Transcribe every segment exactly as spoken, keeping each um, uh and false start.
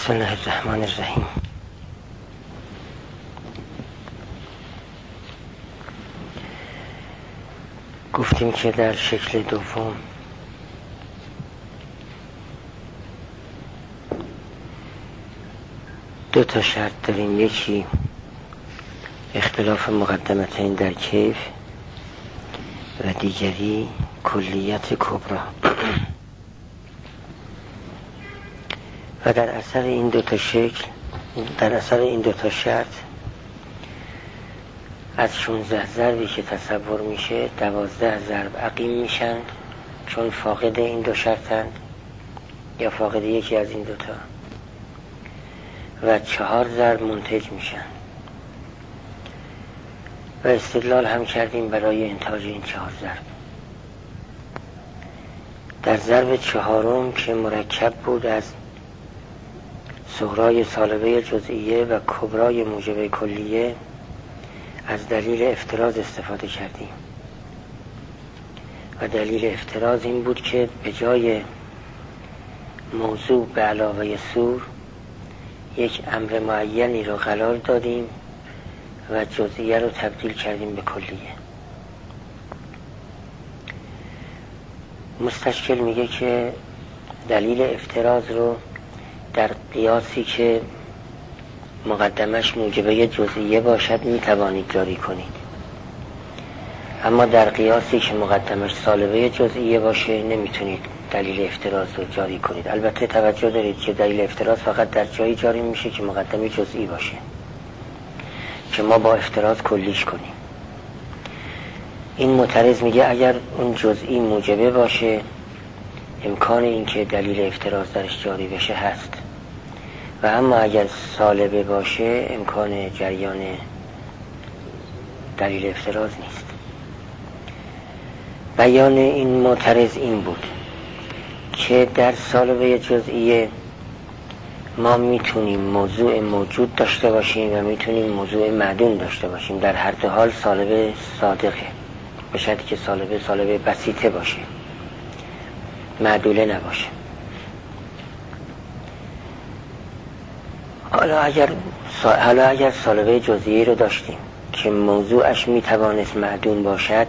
بسم الله الرحمن الرحیم. گفتیم که در شکل دوم دو تا شرط داریم، یکی اختلاف مقدمتین در کیف و دیگری کلیت کبرا. و در اثر این دو تا شکل در اثر این دو تا شرط از شانزده ضربی که تصور میشه دوازده ضرب عقیم میشن، چون فاقد این دو شرطند یا فاقد یکی از این دوتا، و چهار ضرب منتج میشن. و استدلال هم کردیم برای انتاج این چهار ضرب. در ضرب چهارم که مرکب بود از صغرای سالبه جزئیه و کبرای موجبه کلیه، از دلیل افتراض استفاده کردیم و دلیل افتراض این بود که به جای موضوع به علاوه سور یک امر معینی رو قرار دادیم و جزئیه رو تبدیل کردیم به کلیه. مستشکل میگه که دلیل افتراض رو در قیاسی که مقدمش موجبه جزئیه باشد میتوانید جاری کنید، اما در قیاسی که مقدمش سالبه جزئیه باشه نمیتونید دلیل افتراض رو جاری کنید. البته توجه دارید که دلیل افتراض فقط در جایی جاری میشه که مقدمه جزئی باشه، که ما با افتراض کلیش کنیم. این معترض میگه اگر اون جزئی موجبه باشه امکان این که دلیل افتراض درش جاری بشه هست، و اما اگر سالبه باشه امکان جریان دلیل افتراض نیست. بیان این معترض این بود که در سالبه جزئیه ما میتونیم موضوع موجود داشته باشیم و میتونیم موضوع معدوم داشته باشیم. در هر دو حال سالبه صادقه، به شرطی که سالبه سالبه بسیطه باشه، معدوله نباشه. حالا اگر حالا اگر سالبه جزئیه رو داشتیم که موضوعش میتوانست معدوم باشد،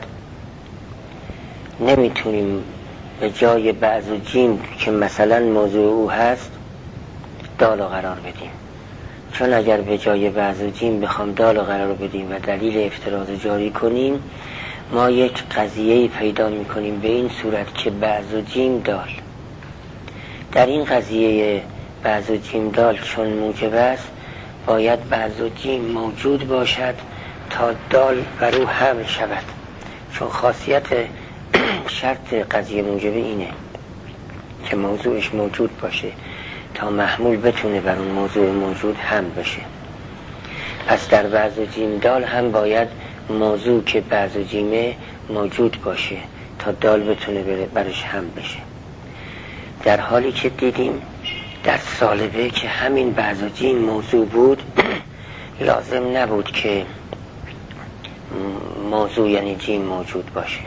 نمیتونیم به جای بعض و جیم که مثلا موضوع او هست دال رو قرار بدیم، چون اگر به جای بعض و جیم بخوام دال رو قرار بدیم و دلیل افتراض جاری کنیم، ما یک قضیه پیدا میکنیم به این صورت که بعض و جیم دال. در این قضیه بعض و جیم دال چون موجب است باید بعض و جیم موجود باشد تا دال بر او حمل شود، چون خاصیت شرط قضیه موجبه اینه که موضوعش موجود باشه تا محمول بتونه بر اون موضوع موجود حمل بشه. پس در بعض و جیم دال هم باید موضوع که بعض و جیمه موجود باشه تا دال بتونه برش حمل بشه. در حالی که دیدیم در سالبه که همین بعض و جیم موضوع بود لازم نبود که موضوع یعنی جیم موجود باشه.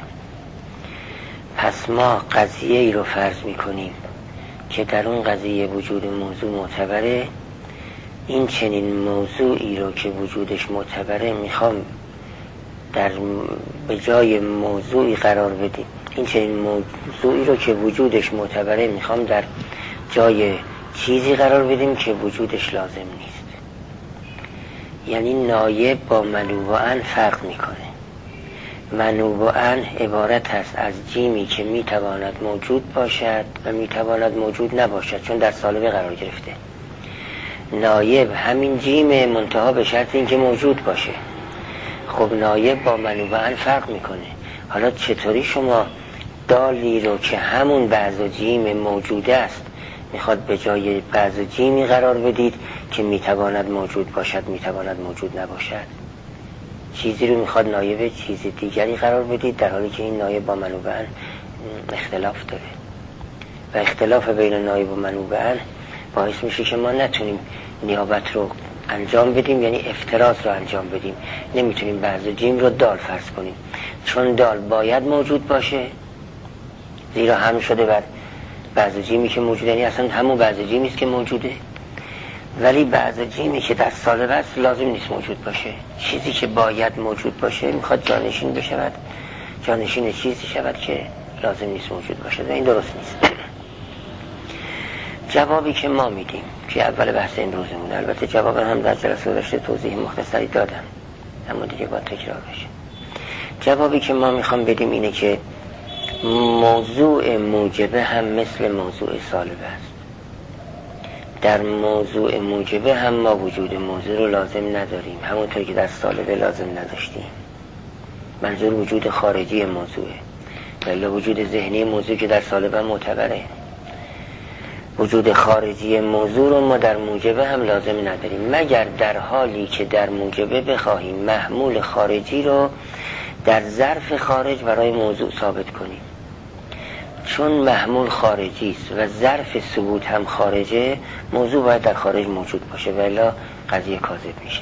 پس ما قضیه ای رو فرض میکنیم که در اون قضیه وجود موضوع معتبره. این چنین موضوعی رو که وجودش معتبره میخوام در به جای موضوعی قرار بدیم این چنین موضوعی رو که وجودش معتبره میخوام در جای چیزی قرار بدیم که وجودش لازم نیست. یعنی نایب با منوباً فرق میکنه. منوباً عبارت است از جیمی که میتواند موجود باشد و میتواند موجود نباشد، چون در سالبه قرار گرفته. نایب همین جیم منتها به شرط اینکه موجود باشه. خب نایب با منوباً فرق میکنه. حالا چطوری شما دالی رو که همون بعض و جیم موجود است میخواد به جای بعض جیمی قرار بدید که میتواند موجود باشد میتواند موجود نباشد؟ چیزی رو میخواد نایب چیز دیگری قرار بدید در حالی که این نایب با منوباً اختلاف داره، و اختلاف بین نایب و منوباً باعث میشه که ما نتونیم نیابت رو انجام بدیم، یعنی افتراض رو انجام بدیم. نمیتونیم بعض جیم رو دال فرض کنیم، چون دال باید موجود باشه، زیرا هم شده بر بعض جیمی که موجوده، یعنی اصلا همون بعض جیمی است که موجوده. ولی بعض جیمی که در سالب است لازم نیست موجود باشه. چیزی که باید موجود باشه میخواد جانشین بشود، جانشین چیزی شود که لازم نیست موجود باشه و این درست نیست. جوابی که ما میدیم که اول بحث امروزمون، البته جواب هم در جلسه داشته توضیح مختصری دادم اما دیگه با تکرار بشه. جوابی که ما میخوام بدیم اینه که موضوع موجبه هم مثل موضوع سالبه است. در موضوع موجبه هم ما وجود موضوع رو لازم نداریم، همونطور که در سالبه لازم نداشتیم. منظور وجود خارجی موضوعه، ولی وجود ذهنی موضوع که در سالبه معتبره. وجود خارجی موضوع رو ما در موجبه هم لازم نداریم، مگر در حالی که در موجبه بخواهیم محمول خارجی رو در ظرف خارج برای موضوع ثابت کنیم. چون محمول خارجی است و ظرف ثبوت هم خارجه، موضوع باید در خارج موجود باشه و الا قضیه کاذب میشه.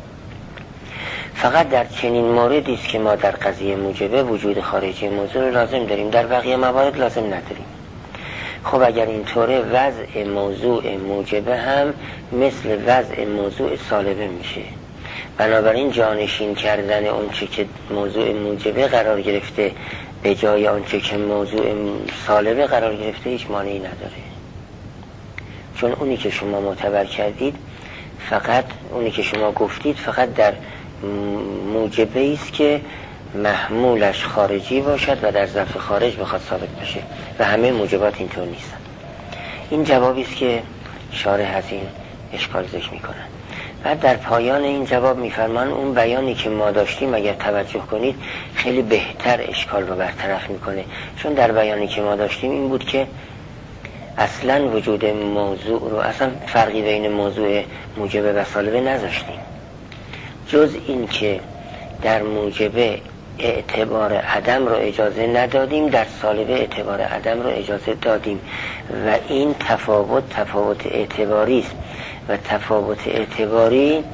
فقط در چنین موردی است که ما در قضیه موجبه وجود خارجی موضوع رو لازم داریم، در بقیه موارد لازم نداریم. خب اگر اینطوره وضع موضوع موجبه هم مثل وضع موضوع سالبه میشه. بنابراین جانشین کردن اونچه که موضوع موجبه قرار گرفته به جای آنچه که موضوع سالبه قرار گرفته هیچ مانعی نداره. چون اونی که شما معتبر کردید، فقط اونی که شما گفتید فقط در موجبه است که محمولش خارجی باشد و در ظرف خارج بخواد ثابت بشه و همه موجبات اینطور نیستن. این جوابی است که شارح از این اشکال ذکر میکنن. بعد در پایان این جواب میفرمان اون بیانی که ما داشتیم اگر توجه کنید خیلی بهتر اشکال رو برطرف میکنه. چون در بیانی که ما داشتیم این بود که اصلا وجود موضوع رو، اصلا فرقی بین موضوع موجبه و سالبه نذاشتیم، جز این که در موجبه اعتبار عدم رو اجازه ندادیم، در سالبه اعتبار عدم رو اجازه دادیم و این تفاوت تفاوت اعتباری است و تفاوت اعتباری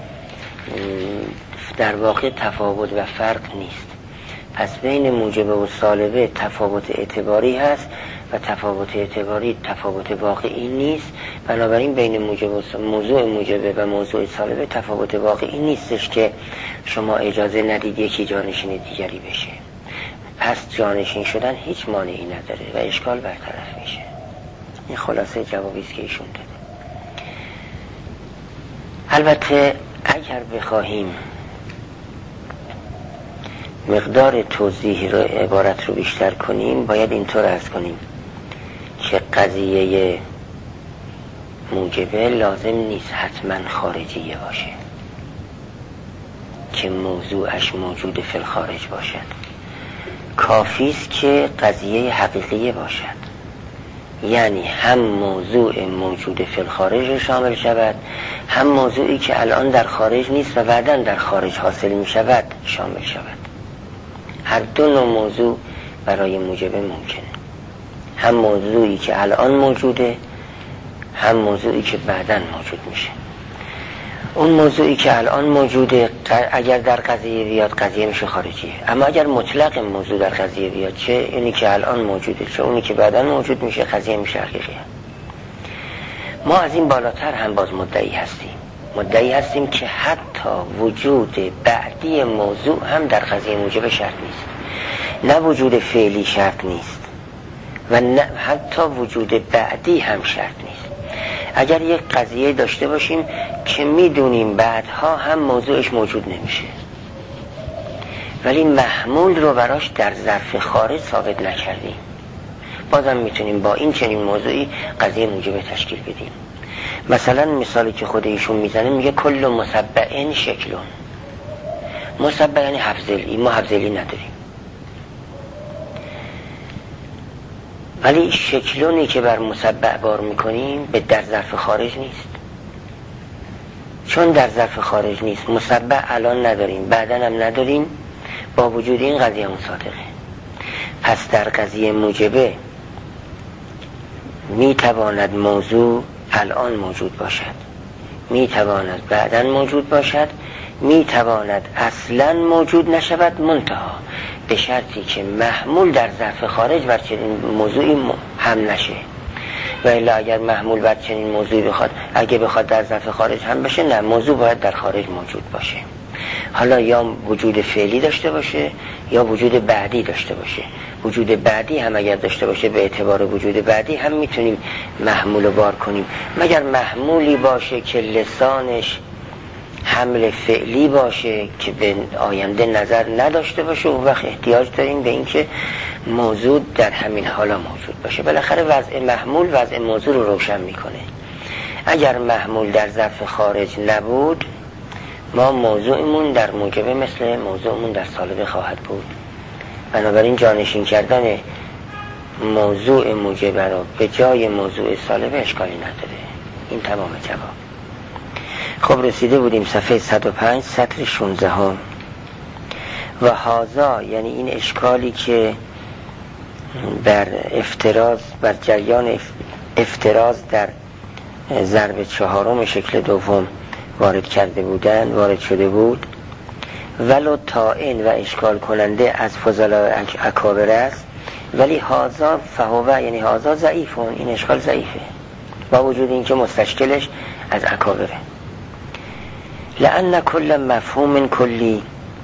در واقع تفاوت و فرق نیست. پس بین موجبه و سالبه تفاوت اعتباری هست و تفاوت اعتباری تفاوت واقعی نیست. بنابراین بین موجب و موضوع موجبه و موضوع سالبه تفاوت واقعی نیستش که شما اجازه ندید یکی جانشین دیگری بشه. پس جانشین شدن هیچ مانعی نداره و اشکال برطرف میشه. این خلاصه جوابی است که ایشون داده. البته اگر بخواهیم مقدار توضیح رو عبارت رو بیشتر کنیم باید اینطور عرض کنیم که قضیه موجبه لازم نیست حتما خارجیه باشه که موضوعش موجود فی الخارج باشد. کافی است که قضیه حقیقیه باشد، یعنی هم موضوع موجود فی الخارج رو شامل شود، هم موضوعی که الان در خارج نیست و بعداً در خارج حاصل می شود شامل شود. هر دو نوع موضوع برای موجبه ممکنه، هم موضوعی که الان موجوده هم موضوعی که بعداً موجود میشه. اون موضوعی که الان موجوده اگر در قضیه بیاد قضیه میشه خارجیه، اما اگر مطلق موضوع در قضیه بیاد، چه اینی که الان موجوده چه اونی که بعداً موجود میشه، قضیه میشه حقیقیه. ما از این بالاتر هم باز مدعی هستیم مدعی هستیم که حتی وجود بعدی موضوع هم در قضیه موجبه شرط نیست، نه وجود فعلی شرط نیست و نه حتی وجود بعدی هم شرط نیست. اگر یک قضیه داشته باشیم که میدونیم بعدها هم موضوعش موجود نمیشه ولی محمول رو براش در ظرف خارج ثابت نکردیم، بازم میتونیم با این چنین موضوعی قضیه موجبه تشکیل بدیم. مثلا مثالی که خود ایشون میزنه میگه کل مسبعین شکلون. مسبع یعنی حفظلی، ما حفظلی نداریم، ولی شکلونی که بر مسبع بار میکنیم به در ظرف خارج نیست. چون در ظرف خارج نیست مسبع الان نداریم بعداً هم نداریم، با وجود این قضیه هم صادقه. پس در قضیه موجبه میتواند موضوع الان موجود باشد، میتواند بعداً موجود باشد، میتواند اصلاً موجود نشود، منتها به شرطی که محمول در ظرف خارج بر چنین موضوعی هم نشه. و الا اگر محمول بر چنین موضوعی بخواد اگه بخواد در ظرف خارج هم بشه، نه، موضوع باید در خارج موجود باشه. حالا یا وجود فعلی داشته باشه یا وجود بعدی داشته باشه. وجود بعدی هم اگر داشته باشه به اعتبار وجود بعدی هم میتونیم محمول رو بار کنیم، مگر محمولی باشه که لسانش حمل فعلی باشه که به آینده نظر نداشته باشه، اون وقت احتیاج داریم به این که موضوع در همین حالا موجود باشه. بالاخره وضع محمول وضع موضوع رو روشن میکنه. اگر محمول در ظرف خارج نبود، ما موضوعمون در موجبه مثل موضوعمون در سالبه خواهد بود. بنابراین جانشین کردن موضوع موجبه رو به جای موضوع سالبه اشکالی نداره. این تمام جواب. خب رسیده بودیم صفحه صد و پنج سطر شانزده ها. و هازا یعنی این اشکالی که بر افتراض بر جریان افتراض در ضرب چهارم شکل دوم وارد کرده بودن وارد شده بود، ولو طائن و اشکال کننده از فضلا اکابر است، ولی هازا فهوه یعنی هازا ضعیفون، این اشکال ضعیفه با وجود این که مستشکلش از اکابره. لأن كل مفهوم کلی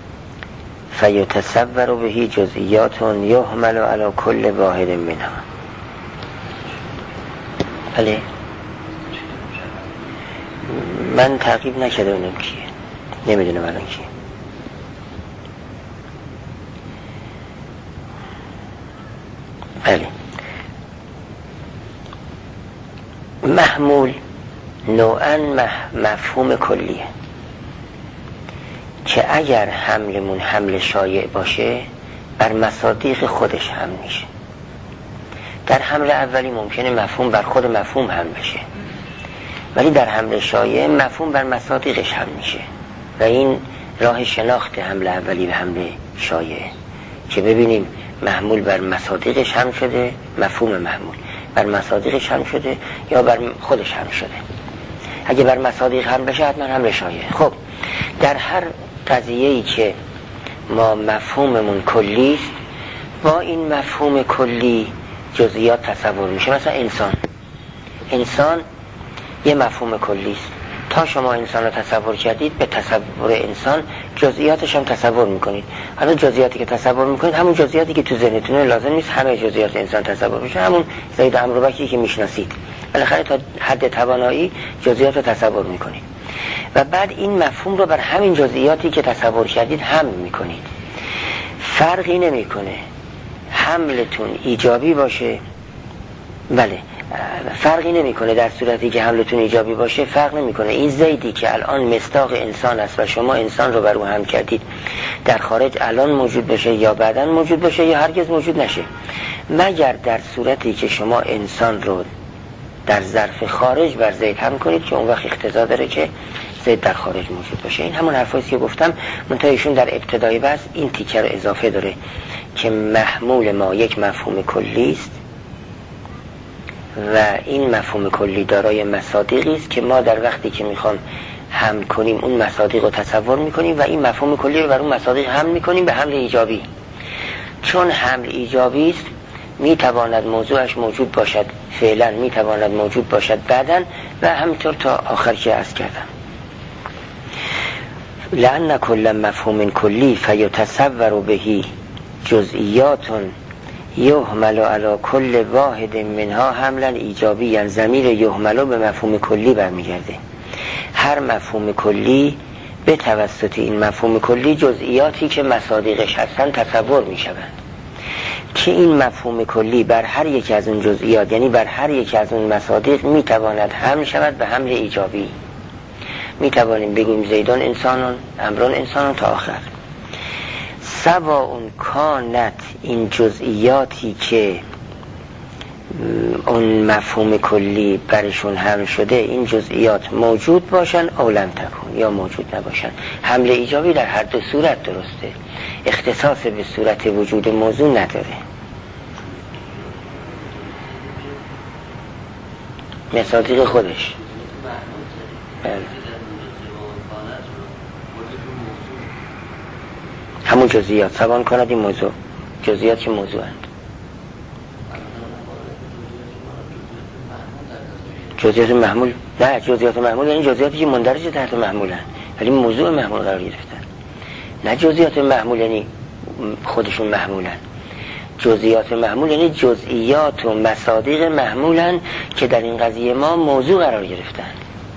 فیتصور به جزئیات یحمل علی کل واحد منها. بله من تعقیب نکرده اونم کیه، نمیدونم الان کیه. بله محمول نوعاً مفهوم کلیه که اگر حملمون حمل شایع باشه بر مصادیق خودش حمل میشه. در حمل اولی ممکنه مفهوم بر خود مفهوم حمل بشه، ولی در حمل شایع مفهوم بر مصادیقش حمل میشه و این راه شناخت حمل اولی به حمل شایع که ببینیم محمول بر مصادیقش حمل شده، مفهوم محمول بر مصادیقش حمل شده یا بر خودش حمل شده. اگه بر مصادیق حمل بشه حتما حمل شایع. خب در هر قضیه‌ای که ما مفهوممون کلی است، با این مفهوم کلی جزئیات تصور میشه. مثلا انسان انسان یه مفهوم کلی است. تا شما انسان رو تصور کردید به تصور انسان جزئیاتش هم تصور میکنید. حالا جزئیاتی که تصور میکنید همون جزئیاتی که تو ذهنتونه، لازم نیست همه جزئیات انسان تصور بشه، همون زید عمرو بکری که میشناسید. بالاخره تا حد توانایی جزئیات رو تصور میکنید و بعد این مفهوم رو بر همین جزئیاتی که تصور کردید حمل میکنید. فرقی نمیکنه حملتون ایجابی باشه، بله فرقی نمیکنه در صورتی که حملتون ایجابی باشه، فرق نمیکنه این زیدی که الان مصداق انسان است و شما انسان رو بر او حمل کردید در خارج الان موجود باشه یا بعداً موجود باشه یا هرگز موجود نشه، مگر در صورتی که شما انسان رو در ظرف خارج بر زید حمل کنید که اون وقت اقتضا داره که زید در خارج موجود باشه. این همون حرفایی که گفتم، منتها ایشون در ابتدای بحث این تیکه رو اضافه داره که محمول ما یک مفهوم کلی است و این مفهوم کلی دارای مصادیقی است که ما در وقتی که میخوام حمل کنیم اون مصادیق رو تصور میکنیم و این مفهوم کلی رو بر اون مصادیق حمل میکنیم به حمل ایجابی. چون حمل ایجابی است میتواند موضوعش موجود باشد فعلا، میتواند موجود باشد بعداً و همینطور تا آخر که عرض کردم. لأن كل مفهوم کلی فیتصور به جزئیات یحمل علی کل واحد منها حملا ایجابی، یعنی ضمیر یحمل به مفهوم کلی برمیگرده. هر مفهوم کلی به توسط این مفهوم کلی جزئیاتی که مصادیقش هستن تصور میشوند که این مفهوم کلی بر هر یک از اون جزئیات یعنی بر هر یک از اون مصادیق میتواند حمل شود به حمل ایجابی. میتوانیم بگیم زیدان انسانون، امران انسانون تا آخر. سوا اون کانت این جزئیاتی که اون مفهوم کلی برشون حمل شده این جزئیات موجود باشن او لم تکن یا موجود نباشن، حمل ایجابی در هر دو صورت درسته، اختصاص به صورت وجود موضوع نداره. مصادیق خودش بله. همون جزئیات سوان کند این موضوع، جزئیات که موضوع هست. جزئیات محمول نه، جزئیات محمول یعنی جزئیاتی که مندرج تحت محمولن ولی موضوع محمول قرار گرفتن. نه جزئیات محمول یعنی خودشون محمولن. جزئیات محمول یعنی جزئیات و مصادیق محمولن که در این قضیه ما موضوع قرار گرفتن.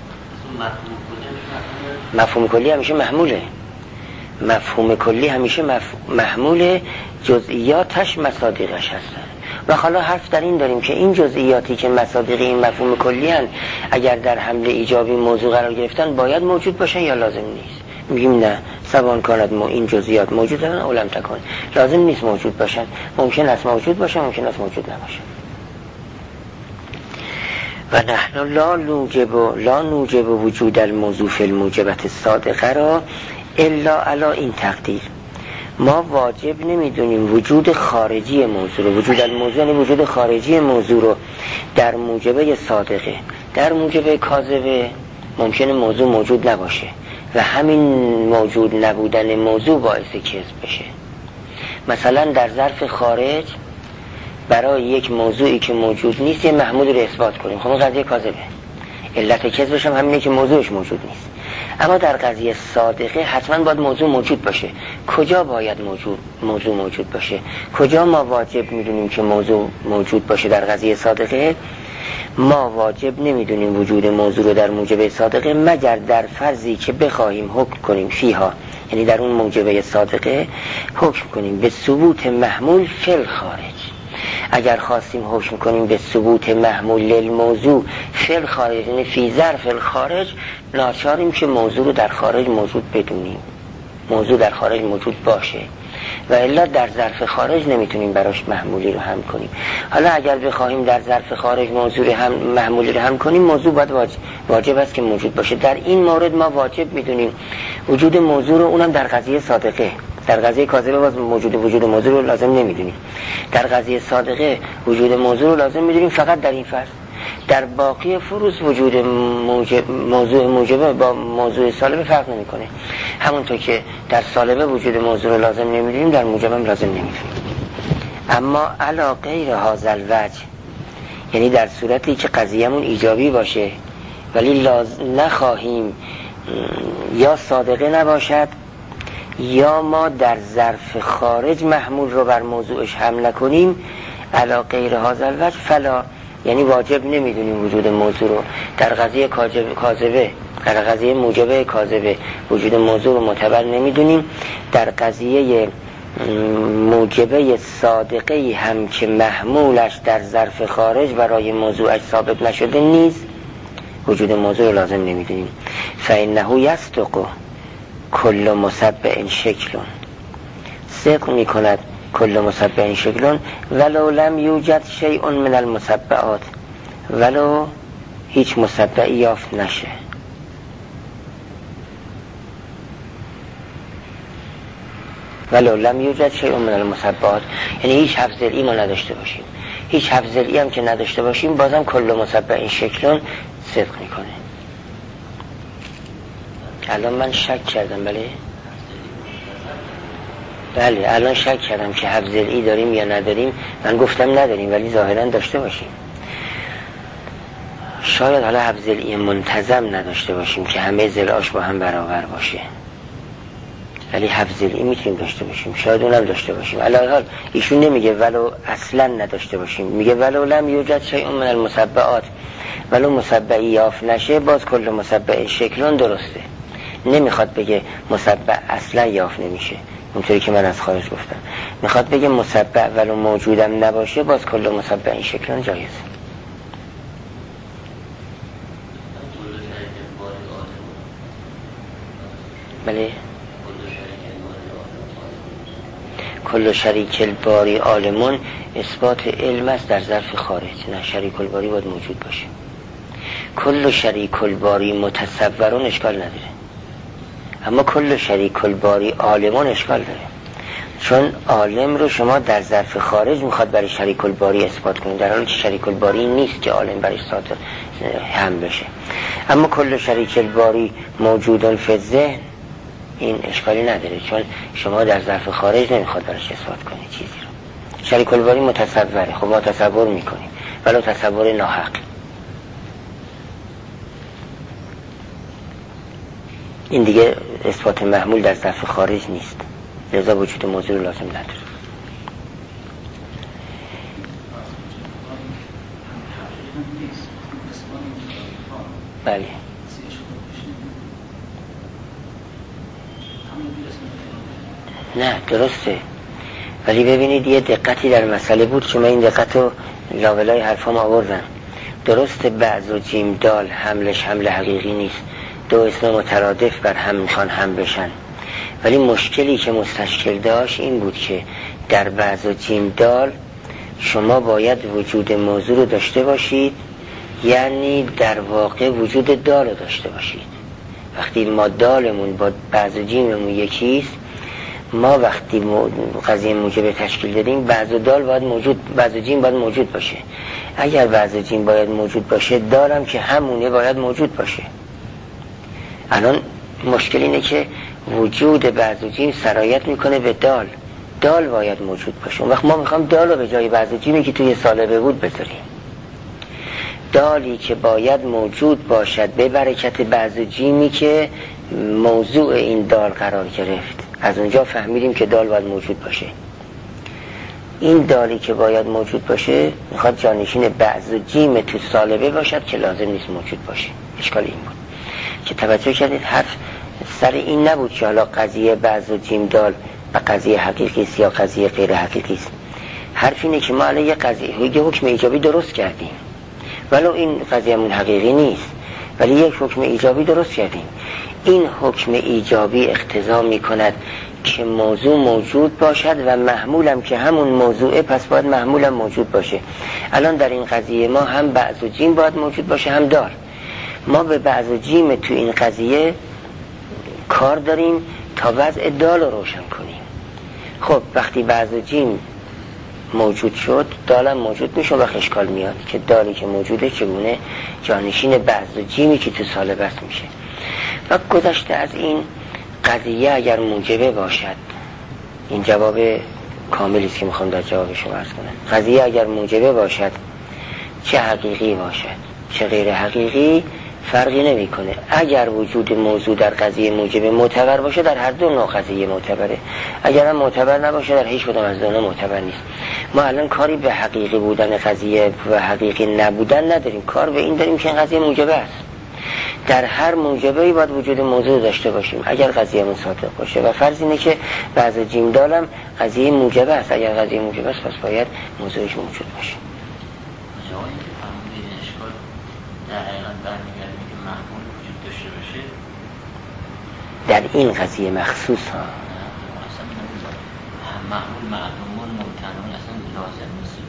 مفهوم کلی همیشه محموله. مفهوم کلی همیشه محمول جزئیاتش مصادیقش هستن. و حالا حرف در این داریم که این جزئیاتی که مصادیق این مفهوم کلی هن اگر در حمله ایجابی موضوع قرار گرفتن باید موجود باشن یا لازم نیست؟ میگیم نه، سبان کاند ما این جزئیات موجود هستن اولم تکن، لازم نیست موجود باشن، ممکن است موجود باشن ممکن است موجود نباشن. و نحن لا نوجب لا نوجب وجود الموضوع فی الموجبت الصادقه را الا علی این تقدیر. ما واجب نمیدونیم وجود خارجی موضوع رو، وجود الموضوع یعنی وجود خارجی موضوع رو در موجبه صادقه. در موجبه کاذبه ممکنه موضوع موجود نباشه و همین موجود نبودن موضوع باعث کذب بشه. مثلا در ظرف خارج برای یک موضوعی که موجود نیست یه محمول رو اثبات کنیم، خب قضیه کاذبه، علت کذبش هم همینه که موضوعش موجود نیست. اما در قضیه صادقه حتما باید موضوع موجود باشه. کجا باید موجود موضوع موجود باشه؟ کجا ما واجب میدونیم که موضوع موجود باشه؟ در قضیه صادقه ما واجب نمیدونیم وجود موضوع رو در موجبه صادقه مگر در فرضی که بخواهیم حکم کنیم فیها، یعنی در اون موجبه صادقه حکم کنیم به ثبوت محمول فی الخارج. اگر خواستیم حکم کنیم به ثبوت محمول للموضوع فی الخارج یعنی فی ظرف الخارج، ناچاریم که موضوع رو در خارج موجود بدونیم، موضوع در خارج موجود باشه و الا در ظرف خارج نمیتونیم براش محمولی رو هم کنیم. حالا اگر بخواهیم در ظرف خارج موضوع هم محمولی رو هم کنیم، موضوع باید واجب, واجب است که موجود باشه. در این مورد ما واجب میدونیم وجود موضوع رو، اونم در قضیه صادقه. در قضیه کاذبه باز موجود وجود موضوع رو لازم نمیدونیم. در قضیه صادقه وجود موضوع رو لازم میدونیم فقط در این فرض. در باقی فروض وجود موجب موضوع موجبه با موضوع سالبه فرق نمیکنه. همونطور که در سالبه وجود موضوع رو لازم نمیدونیم در موجبه هم لازم نمیدونیم. اما علا غیر هذا الوجه، یعنی در صورتی که قضیه‌مون ایجابی باشه ولی لازم نخواهیم یا صادقه نباشد یا ما در ظرف خارج محمول رو بر موضوعش حمل نکنیم، علا غیر هذا الوجه فلا، یعنی واجب نمیدونیم وجود موضوع رو در قضیه کاذبه، در قضیه موجبه کاذبه وجود موضوع رو معتبر نمیدونیم. در قضیه موجبه صادقه هم که محمولش در ظرف خارج برای موضوعش ثابت نشده نیست وجود موضوع رو لازم نمیدونیم. فإنه یصدق کل مسبع شکل، صدق میکند کل مسبع شکل ولو لم یوجد شیء من المسبعات، ولو هیچ مسبعی یافت نشه. ولو لم یوجد شیء من المسبعات یعنی هیچ حفظ ضلعی ما نداشته باشیم، هیچ حفظ ضلعی هم که نداشته باشیم بازم کل مسبع شکل صدق میکنه. الان من شک کردم، بله بله الان شک کردم که حفظ ضلعی داریم یا نداریم. من گفتم نداریم ولی ظاهرا داشته باشیم. شاید حالا حفظ ضلعی منتظم نداشته باشیم که همه ضلعاش با هم برابر باشه، ولی حفظ ضلعی میتونیم داشته باشیم، شاید اونم داشته باشیم. علاوه حال ایشون نمیگه ولو اصلا نداشته باشیم، میگه ولو لم یوجد شیء من المسبعات، ولو مسبعی یافت نشه باز کل مسبع شکلون درسته. نمیخواد بگه مسبع اصلا یافت نمیشه اونطوری که من از خارج گفتم، میخواد بگه مسبع ولو موجودم نباشه باز کل مسبع این شکلان جایزه. بله کل شریک الباری عالمون اثبات علم است در ظرف خارج، نه شریک الباری باید موجود باشه. کل شریک الباری متصورون اشکال نداره، اما کل شریک الباری عالمون اشکال داره، چون عالم رو شما در ظرف خارج میخواد برای شریک الباری اثبات کنید در حالی که شریک الباری نیست که عالم برای صادق هم بشه. اما کل شریک الباری موجودن فی الذهن این اشکالی نداره، چون شما در ظرف خارج نمیخواد براش اثبات کنید چیزی رو. شریک الباری متصوره، خب ما تصور میکنیم ولو تصور ناحق. این دیگه اثبات محمول در ظرف خارج نیست، لذا وجود موضوع رو لازم نداره. بله نه درسته، ولی ببینید یه دقتی در مسئله بود که من این دقت رو لاولای حرفام آوردم. درسته بعض و جیم دال حملش حمل حقیقی نیست، دو اسم مترادف بر هم میخوان هم بشن، ولی مشکلی که مستشکل داشت این بود که در بعض و جیم دال شما باید وجود موضوع رو داشته باشید، یعنی در واقع وجود دال رو داشته باشید. وقتی ما دالمون با بعض و جیممون یکیست، ما وقتی قضیه موجب تشکیل دادیم بعض و دال باید موجود، بعض و جیم باید موجود باشه. اگر بعض و جیم باید موجود باشه، دالم که همونه باید موجود باشه. الان مشکل اینه که وجود بعض و جیم سرایت میکنه به دال، دال باید موجود باشه. اون وقت ما میخوام دال رو به جای بعض و جیمی که توی سالبه بود بذاریم. دالی که باید موجود باشد به برکت بعض و جیمی که موضوع این دال قرار گرفت. از اونجا فهمیدیم که دال باید موجود باشه. این دالی که باید موجود باشه میخواد جانشین بعض و جیم تو سالبه باشد که لازم نیست موجود باشه. اشکال این بود که توجه کردید حرف سر این نبود که حالا قضیه بعض و جیم دال و قضیه حقیقی است یا قضیه غیر حقیقی است. حرف اینه که ما الان یه قضیه یه حکم ایجابی درست کردیم، ولو این قضیه‌مون حقیقی نیست، ولی یک حکم ایجابی درست کردیم. این حکم ایجابی اقتضا میکند که موضوع موجود باشد و محمولم که همون موضوعه، پس باید محمولم موجود باشه. الان در این قضیه ما هم بعض و جیم باید موجود باشه هم دال. ما به بعض و جیم تو این قضیه کار داریم تا وضع دال رو روشن کنیم. خب وقتی بعض و جیم موجود شد، دالم موجود میشه و اشکال میاد که دالی که موجوده چگونه جانشین بعض و جیمی که تو سالبه است میشه. و گذشته از این قضیه اگر موجبه باشد، این جواب کاملی است که میخوام در جواب شما عرض کنم. قضیه اگر موجبه باشد، چه حقیقی باشد چه غیر حقیقی فرقی نمیکنه. اگر وجود موضوع در قضیه موجبه معتبر باشه، در هر دو نوع قضیه معتبره. اگر هم معتبر نباشه، در هیچ کدام از دو نوع معتبر نیست. ما الان کاری به حقیقی بودن قضیه و حقیقی نبودن نداریم، کار به این داریم که این قضیه موجبه است. در هر موجبه‌ای باید وجود موضوع داشته باشیم اگر قضیه من صادق باشه. و فرض اینه که بعض جیم دالم قضیه موجبه است. اگر قضیه موجبه است، پس باید موضوعش موجود باشه. جایی که فهمیدین اشکال در حقیقت برمیگرده که محمول وجود داشته باشه در این قضیه مخصوص ها. اصلا محمول معلومون ممتنون اصلا لازم نیست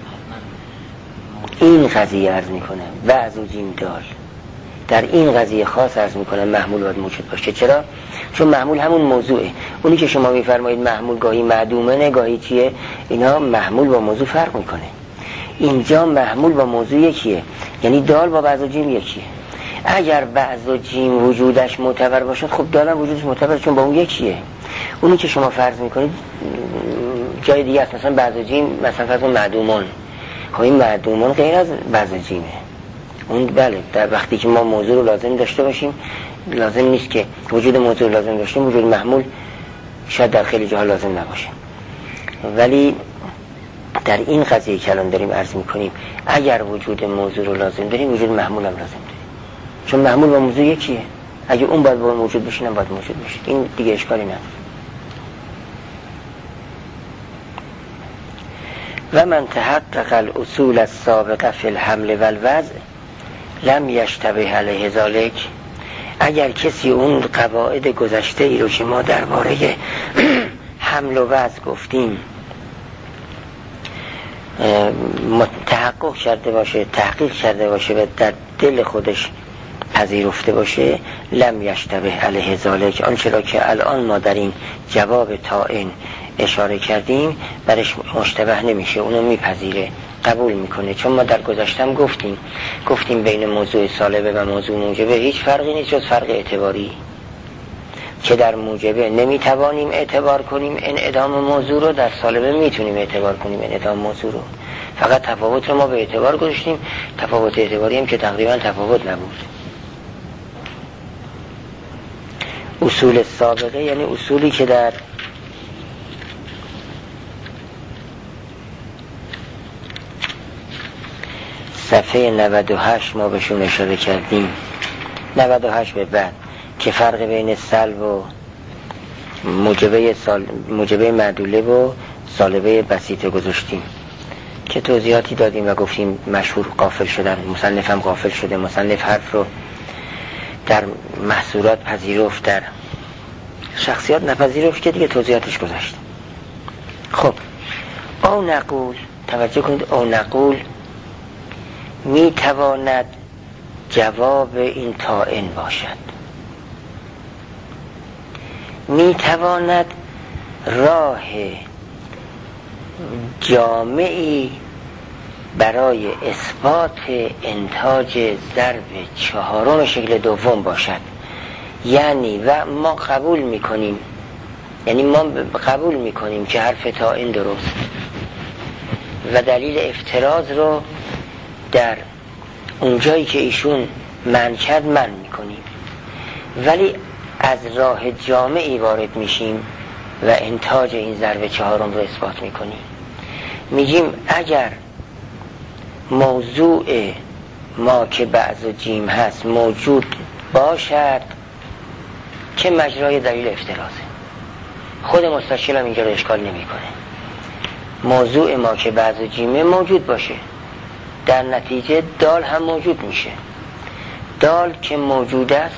حتما این قضیه عرض میکنه بعض و جیم دال در این قضیه خاص عرض میکنم محمول باید موجود باشه. چرا؟ چون محمول همون موضوعه. اونی که شما میفرمایید محمول گاهی معدومه گاهی چیه، اینا محمول با موضوع فرق میکنه. اینجا محمول با موضوع یکیه، یعنی دال با بعض و جیم یکیه. اگر بعض و جیم وجودش معتبر باشد، خب دال هم وجودش معتبر، چون با اون یکیه. اونی که شما فرض میکنید جای دیگه است، مثلا بعض و جیم مثلا فرض معدومان، خب این معدومان غیر از بعض و جیمه. اون بله در وقتی که ما موضوع رو لازم داشته باشیم، لازم نیست که وجود موضوع لازم داشتیم، وجود محمول شاید در خیلی جاها لازم نباشه. ولی در این قضیه که الان داریم عرض میکنیم، اگر وجود موضوع رو لازم داریم، وجود محمول هم لازم داریم، چون محمول با موضوع یکیه. اگه اون باید با موجود بشه، هم باید موجود بشه. این دیگه اشکالی نداره. و من تحقق الاصول السابقه فی الحمل والوضع لم یشتبه علیه ذلک. اگر کسی اون قواعد گذشته ای رو که ما درباره حمل و وضع گفتیم تحقق کرده باشه، تحقیق کرده باشه و در دل خودش پذیرفته باشه، لم یشتبه علیه ذلک، آنچه را که الان ما در این جواب طائن اشاره کردیم برش مشتبه نمیشه، اونو میپذیره، قبول میکنه. چون ما در گذشتم گفتیم گفتیم بین موضوع سالبه و موضوع موجبه هیچ فرقی نیست جز فرق اعتباری، که در موجبه نمیتوانیم اعتبار کنیم انعدام موضوع رو، در سالبه میتونیم اعتبار کنیم انعدام موضوع رو. فقط تفاوت رو ما به اعتبار گذاشتیم، تفاوت اعتباری هم که تقریبا تفاوت نبود. اصول سابقه یعنی اصولی که در صفحه نود و هشت ما بهشون اشاره کردیم، نود و هشت به بعد، که فرق بین سلب و موجبه, سال... موجبه معدوله و سالبه بسیطه گذاشتیم که توضیحاتی دادیم و گفتیم مشهور غافل شدن، مصنف هم غافل شده، مصنف حرف رو در محصولات پذیرفت، در شخصیات نپذیرفت که دیگه توضیحاتش گذاشت. خب او نقول، توجه کنید، او نقول می تواند جواب این طاعن باشد، می تواند راه جامعی برای اثبات انتاج ضرب چهارم شکل دوم باشد. یعنی و ما قبول میکنیم، یعنی ما قبول میکنیم که حرف طاعن درست و دلیل افتراض رو در اونجایی که ایشون منع کرد منع میکنیم، ولی از راه جامعی وارد میشیم و انتاج این ضرب چهارم رو اثبات میکنیم. میگیم اگر موضوع ما که بعض و جیم هست موجود باشد که مجرای دلیل افترازه، خود مستشکل هم اینجا رو اشکال نمی کنه. موضوع ما که بعض و جیمه موجود باشه، در نتیجه دال هم موجود میشه. دال که موجود است،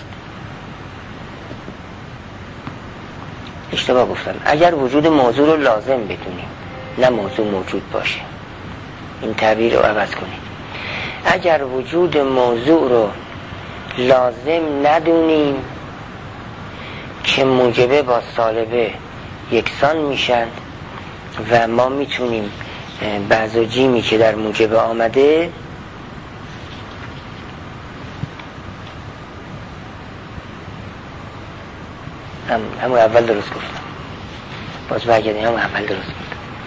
اشتباه گفتم، اگر وجود موضوع رو لازم بدونیم نه موضوع موجود باشه، این تعبیر رو عوض کنید. اگر وجود موضوع رو لازم ندونیم که موجبه با سالبه یکسان میشن و ما میتونیم بعض و جیمی که در موجبه آمده هم همون اول درست گفتم، باز برگردیم همون اول درست گفتم.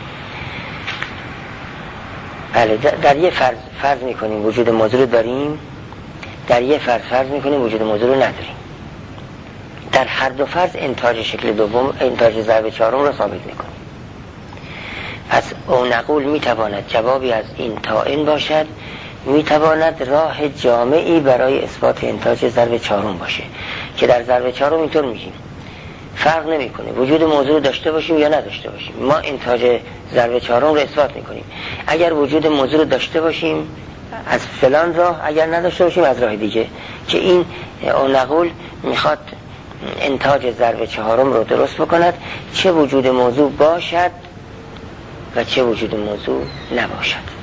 بله، در یه فرض فرض میکنیم وجود موضوع رو داریم، در یه فرض فرض میکنیم وجود موضوع رو نداریم. در هر دو فرض انتاج شکل دوم، انتاج ضرب چهارم رو ثابت میکنیم. پس او نقول میتواند جوابی از این طاعن باشد، میتواند راه جامعی برای اثبات انتاج ضرب چهارم باشه، که در ضرب چهارم اینطور میگیم فرق نمیکنه وجود موضوع رو داشته باشیم یا نداشته باشیم، ما انتاج ضرب چهارم رو اثبات میکنیم. اگر وجود موضوع رو داشته باشیم از فلان راه، اگر نداشته باشیم از راه دیگه، که این او نقول میخواد انتاج ضرب چهارم رو درست بکند، چه وجود موضوع باشد و چه وجود موضوع نباشد.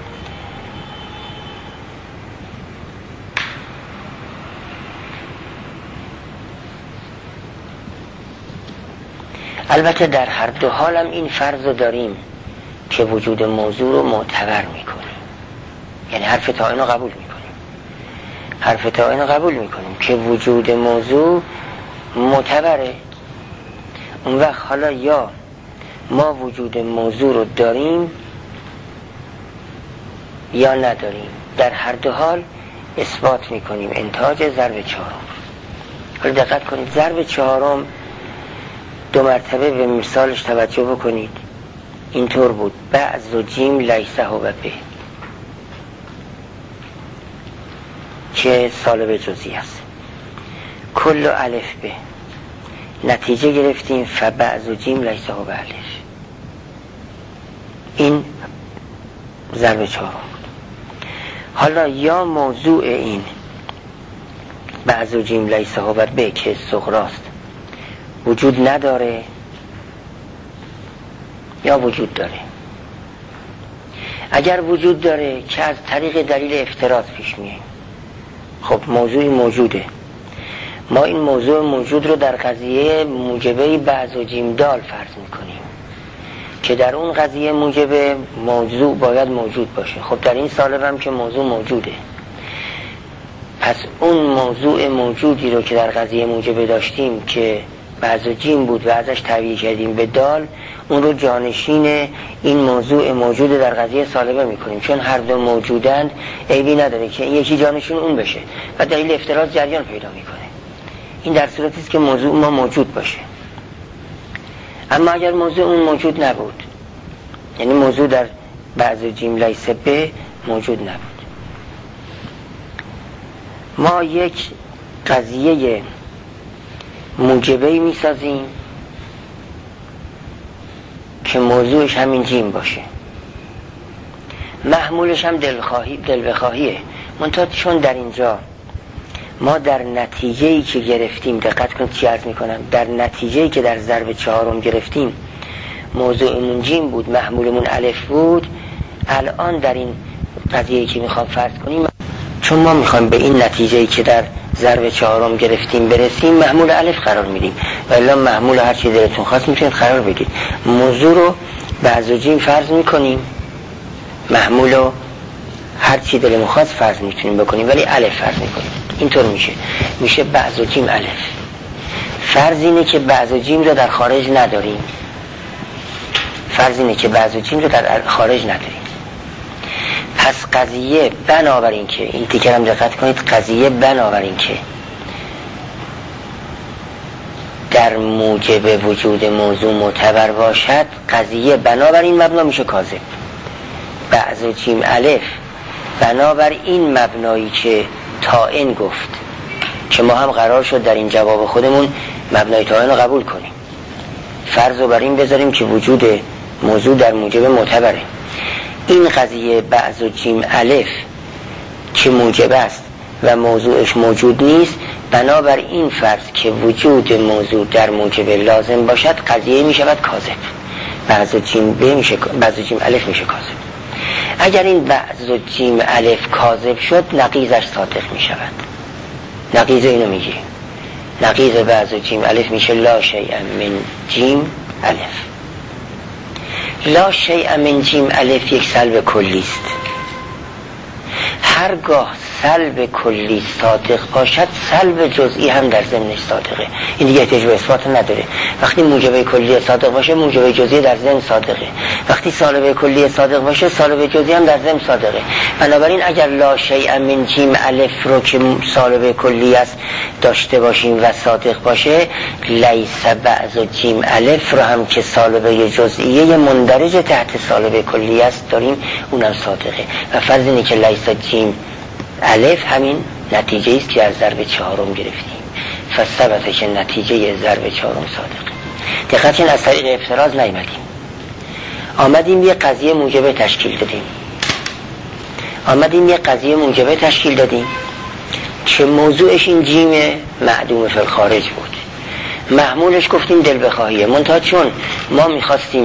البته در هر دو حال هم این فرض رو داریم که وجود موضوع رو معتبر میکنیم، یعنی حرف طاعن رو قبول میکنیم، حرف طاعن رو قبول میکنیم که وجود موضوع معتبره. اون وقت حالا یا ما وجود موضوع رو داریم یا نداریم، در هر دو حال اثبات میکنیم انتاج ضرب چهارم. حالا دقت کنید، ضرب چهارم دو مرتبه به مثالش توجه بکنید، اینطور بود: بعض و جیم لیسه و به، که سالب جزئی است. کل و الف به، نتیجه گرفتیم فبعض و جیم لیسه و به الف. این ضرب چهارم بود. حالا یا موضوع این بعض و جیم لیسه و به که صغراست وجود نداره یا وجود داره. اگر وجود داره که از طریق دلیل افتراض پیش میه، خب موضوعی موجوده، ما این موضوع موجود رو در قضیه موجبه بعض و جیم دال فرض میکنیم که در اون قضیه موجبه موضوع باید موجود باشه. خب در این سالب هم که موضوع موجوده، پس اون موضوع موجودی رو که در قضیه موجبه داشتیم که بعض و جیم بود و ازش تبیین کردیم به دال، اون رو جانشین این موضوع موجود در قضیه سالبه میکنیم، چون هر دو موجودند عیبی نداره که این یکی جانشین اون بشه و دلیل افتراض جریان پیدا میکنه. این در صورتی است که موضوع ما موجود باشه. اما اگر موضوع اون موجود نبود، یعنی موضوع در بعض جیم لیس به موجود نبود، ما یک قضیه موجبه‌ای میسازیم که موضوعش همین جیم باشه، محمولش هم دلخواهی دلبخواهیه. منتها چون در اینجا ما در نتیجه‌ای که گرفتیم، دقت کنید چی عرض میکنم، در نتیجه‌ای که در ضرب چهارم گرفتیم موضوعمون جیم بود، محمولمون الف بود، الان در این قضیه‌ای که میخوام فرض کنیم، چون ما میخوایم به این نتیجه‌ای که در ضرب چهارم گرفتیم برسیم، محمول الف قرار میدیم و الا محمول هر چی دلتون خواست میتونید قرار بگید. موضوع رو بعض و جیم فرض میکنیم، محمول رو هر چی دلمون خواست فرض میتونیم بکنیم، ولی الف فرض میکنیم. اینطور میشه میشه بعض و جیم الف. فرض اینه که بعض و جیم رو در خارج نداریم، فرض اینه که بعض و جیم رو در خارج نداریم. پس قضیه بنابراین که این تیکرم دقت کنید، قضیه بنابراین که در موجب وجود موضوع معتبر باشد، قضیه بنابراین مبنا میشه کاذب. بعض و جیم الف بنابر این مبنایی که طائن گفت، که ما هم قرار شد در این جواب خودمون مبنای طائن رو قبول کنیم، فرض رو بر این بذاریم که وجود موضوع در موجب معتبره. این قضیه بعض و جیم الف که موجب است و موضوعش موجود نیست، بنابر این فرض که وجود موضوع در موجب لازم باشد، قضیه می شود کاذب. بعض و جیم ب میشه، بعض و جیم الف میشه کاذب. اگر این بعض و جیم الف کاذب شد، نقیضش صادق می شود. نقیض اینو میگه، نقیض بعض و جیم الف میشه لا شیء من جیم الف. لا شیء من جیم الف یک سلب کلی است. هرگاه سلب کلی صادق باشد، سلب جزئی هم در ضمنش صادقه. این دیگه احتیاج به اثبات نداره. وقتی موجب کلی صادق باشه، موجب جزئی در ضمن صادقه. وقتی سالب کلی صادق باشه، سالب جزئی هم در ضمن صادقه. بنابراین اگر لا شیء من جیم الف رو که سالب کلی است داشته باشیم و صادق باشه، لیس بعض جیم الف رو هم که سالب جزئیه مندرج تحت سالب کلی است داریم، اونم صادقه. و فرض اینه که لیس جیم الف همین نتیجه است که از ضرب چهارم گرفتیم، فثبت که نتیجه ضرب چهارم صادقه. دقت کنید، از طریق افتراض نیامدیم، آمدیم یه قضیه موجبه تشکیل دادیم. آمدیم یه قضیه موجبه تشکیل دادیم که موضوعش این جیم معدوم فی الخارج بود، محمولش گفتیم دل بخواهیه. منتها چون ما میخواستیم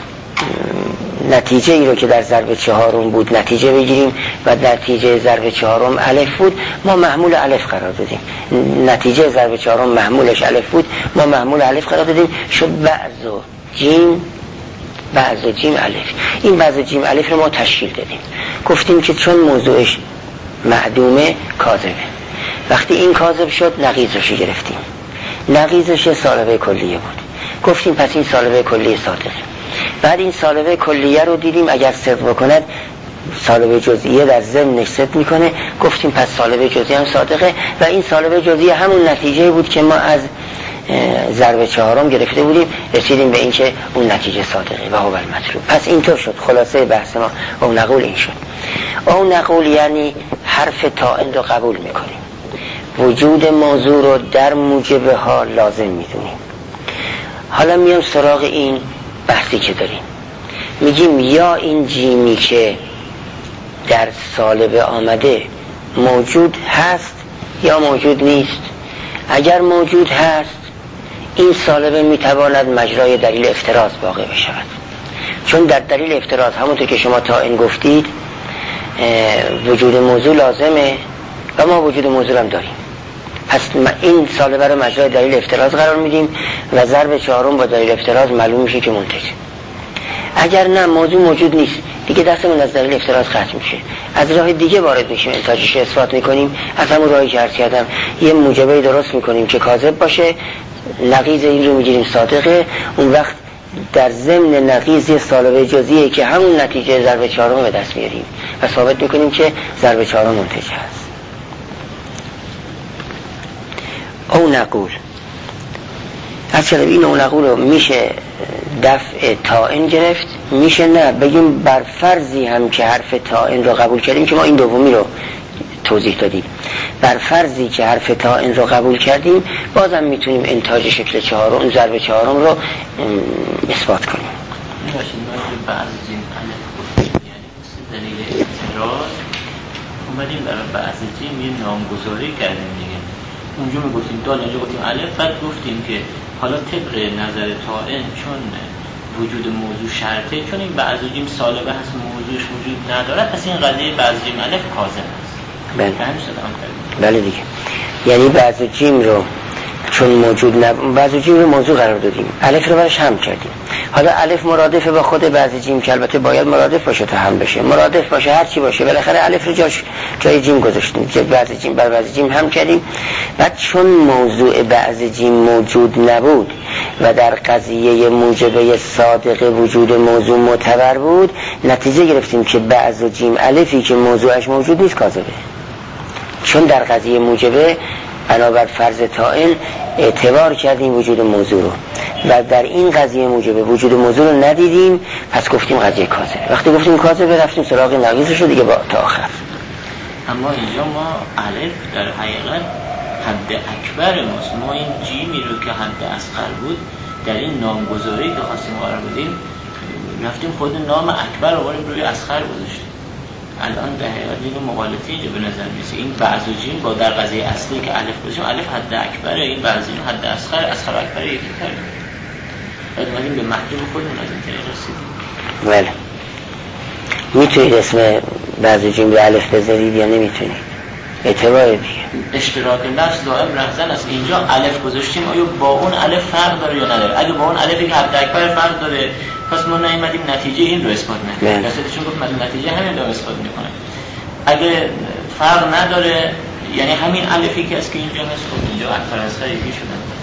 نتیجه ای رو که در ضرب چهارم بود نتیجه بگیریم و نتیجه ضرب چهارم الف بود، ما محمول الف قرار دادیم. نتیجه ضرب چهارم محمولش الف بود، ما محمول الف قرار دادیم، شد بعض و جیم بعض و جیم الف. این بعض و جیم الف رو ما تشکیل دادیم، گفتیم که چون موضوعش معدومه کاذبه. وقتی این کاذب شد، نقیضش رو گرفتیم. نقیضش سالبه کلیه بود، گفتیم پس این سالبه کلیه صادقه. بعد این سالبه کلیه رو دیدیم اگر صدق بکند، سالبه جزئیه در ضمنش صدق میکنه، گفتیم پس سالبه جزئیه هم صادقه. و این سالبه جزئیه همون نتیجه بود که ما از ضرب چهارم گرفته بودیم، رسیدیم به این که اون نتیجه صادقه و هو المطلوب. پس اینطور شد خلاصه بحث ما. او نقول این شد. او نقول یعنی حرف طائن رو قبول میکنیم، وجود موضوع رو در موجبه ها لازم میدونیم. حالا میام سراغ این بحثی که داریم، میگیم یا این جیمی که در سالبه آمده موجود هست یا موجود نیست. اگر موجود هست، این سالبه میتواند مجرای دلیل افتراض واقع بشود، چون در دلیل افتراض همونطور که شما تا این گفتید وجود موضوع لازمه و ما وجود موضوع هم داریم. پس این سالبه رو مجرای دلیل افتراض قرار میدیم و ضرب چهارم با دلیل افتراض معلوم میشه که منتج. اگر نه موضوع موجود نیست، دیگه دستمون از دلیل افتراض قطع میشه، از راه دیگه وارد میشیم، انتاجش اثبات میکنیم. از همون راهی که عرض کردم یه موجبه درست میکنیم که کاذب باشه، نقیض این رو میگیریم صادقه. اون وقت در ضمن نقیض یه سالبه جزئیه که همون نتیجه ضرب چهارم به دست میاریم و ثابت میکنیم که ضرب چهارم منتج هست. او نقول اصلا این او نقول رو میشه دفع طائن گرفت، میشه نه بگیم بر فرضی هم که حرف طائن رو قبول کردیم که ما این دومی رو توضیح دادیم، بر فرضی که حرف طائن رو قبول کردیم بازم میتونیم انتاج شکل چهارم اون ضرب چهارم رو اثبات کنیم. میباشیم بعضی جیم الف یعنی دلیل اعتراض اومدیم برای بعضی جیم یه نامگذاری کردیم دیگه، اونجا میگفتیم دال اینجا گفتیم الف، بعد گفتیم که حالا طبق نظر طائن چون وجود موضوع شرطه، چون این بعضی جیم سالبه هست موضوعش وجود نداره، پس این قضیه بعضی جیم الف کاذب است. بله بله دیگه، یعنی بعضی جیم رو چون موجود نب... بعضی جیم رو موضوع قرار دادیم، الف رو برش هم کردیم. حالا الف مرادف با خود بعضی جیم که البته باید مرادف باشه تا هم بشه، مرادف باشه هر چی باشه، بالاخره الف رو جاش جای جیم گذاشتیم که بعضی جیم بر بعضی جیم هم کردیم. بعد چون موضوع بعضی جیم موجود نبود و در قضیه موجبه صادق وجود موضوع معتبر بود، نتیجه گرفتیم که بعضی جیم الفی که موضوعش موجود نیست کاذبه، چون در قضیه موجبه بنابر فرض طائن اعتبار کردیم وجود موضوع رو و در این قضیه موجبه وجود موضوع رو ندیدیم، پس گفتیم قضیه کاذبه. وقتی گفتیم کاذبه رفتیم سراغ نقیضش رو دیگه با تا آخر. اما اینجا ما الف در حقیقت حد اکبر ماست، ما این جیمی رو که حد اصغر بود در این نامگذاری که خواستیم قرار بدیم رفتیم خود نام اکبر رو باریم روی اصغر گذاشتیم. الان در حقیقت این مقالطه اینجا به نظر میسه، این بعض و جیم با در قضیه اصلی که الف گذاشتیم، الف حد اکبره، این بعض این حد اصغر، اصغر اکبره یکی کردیم، بعد اومدیم به محجوب خودمون از این طریق رسیدیم. بله میتونید اسم بعض جیم به الف بذارید یا نمیتونید؟ اعتبار دیگه اشتراک نفس دائم رهزن است. اینجا الف گذاشتیم، آیا با اون الف فرق داره یا نداره؟ اگه با اون الفی که حد اکبر فرق داره پس ما نمیدیم نتیجه این رو اثبات نکنیم، درستشون گفت من نتیجه همین رو اثبات میکنه. اگه فرق نداره یعنی همین الفی که از که اینجا هست، خب اینجا اکبر اصغر یکی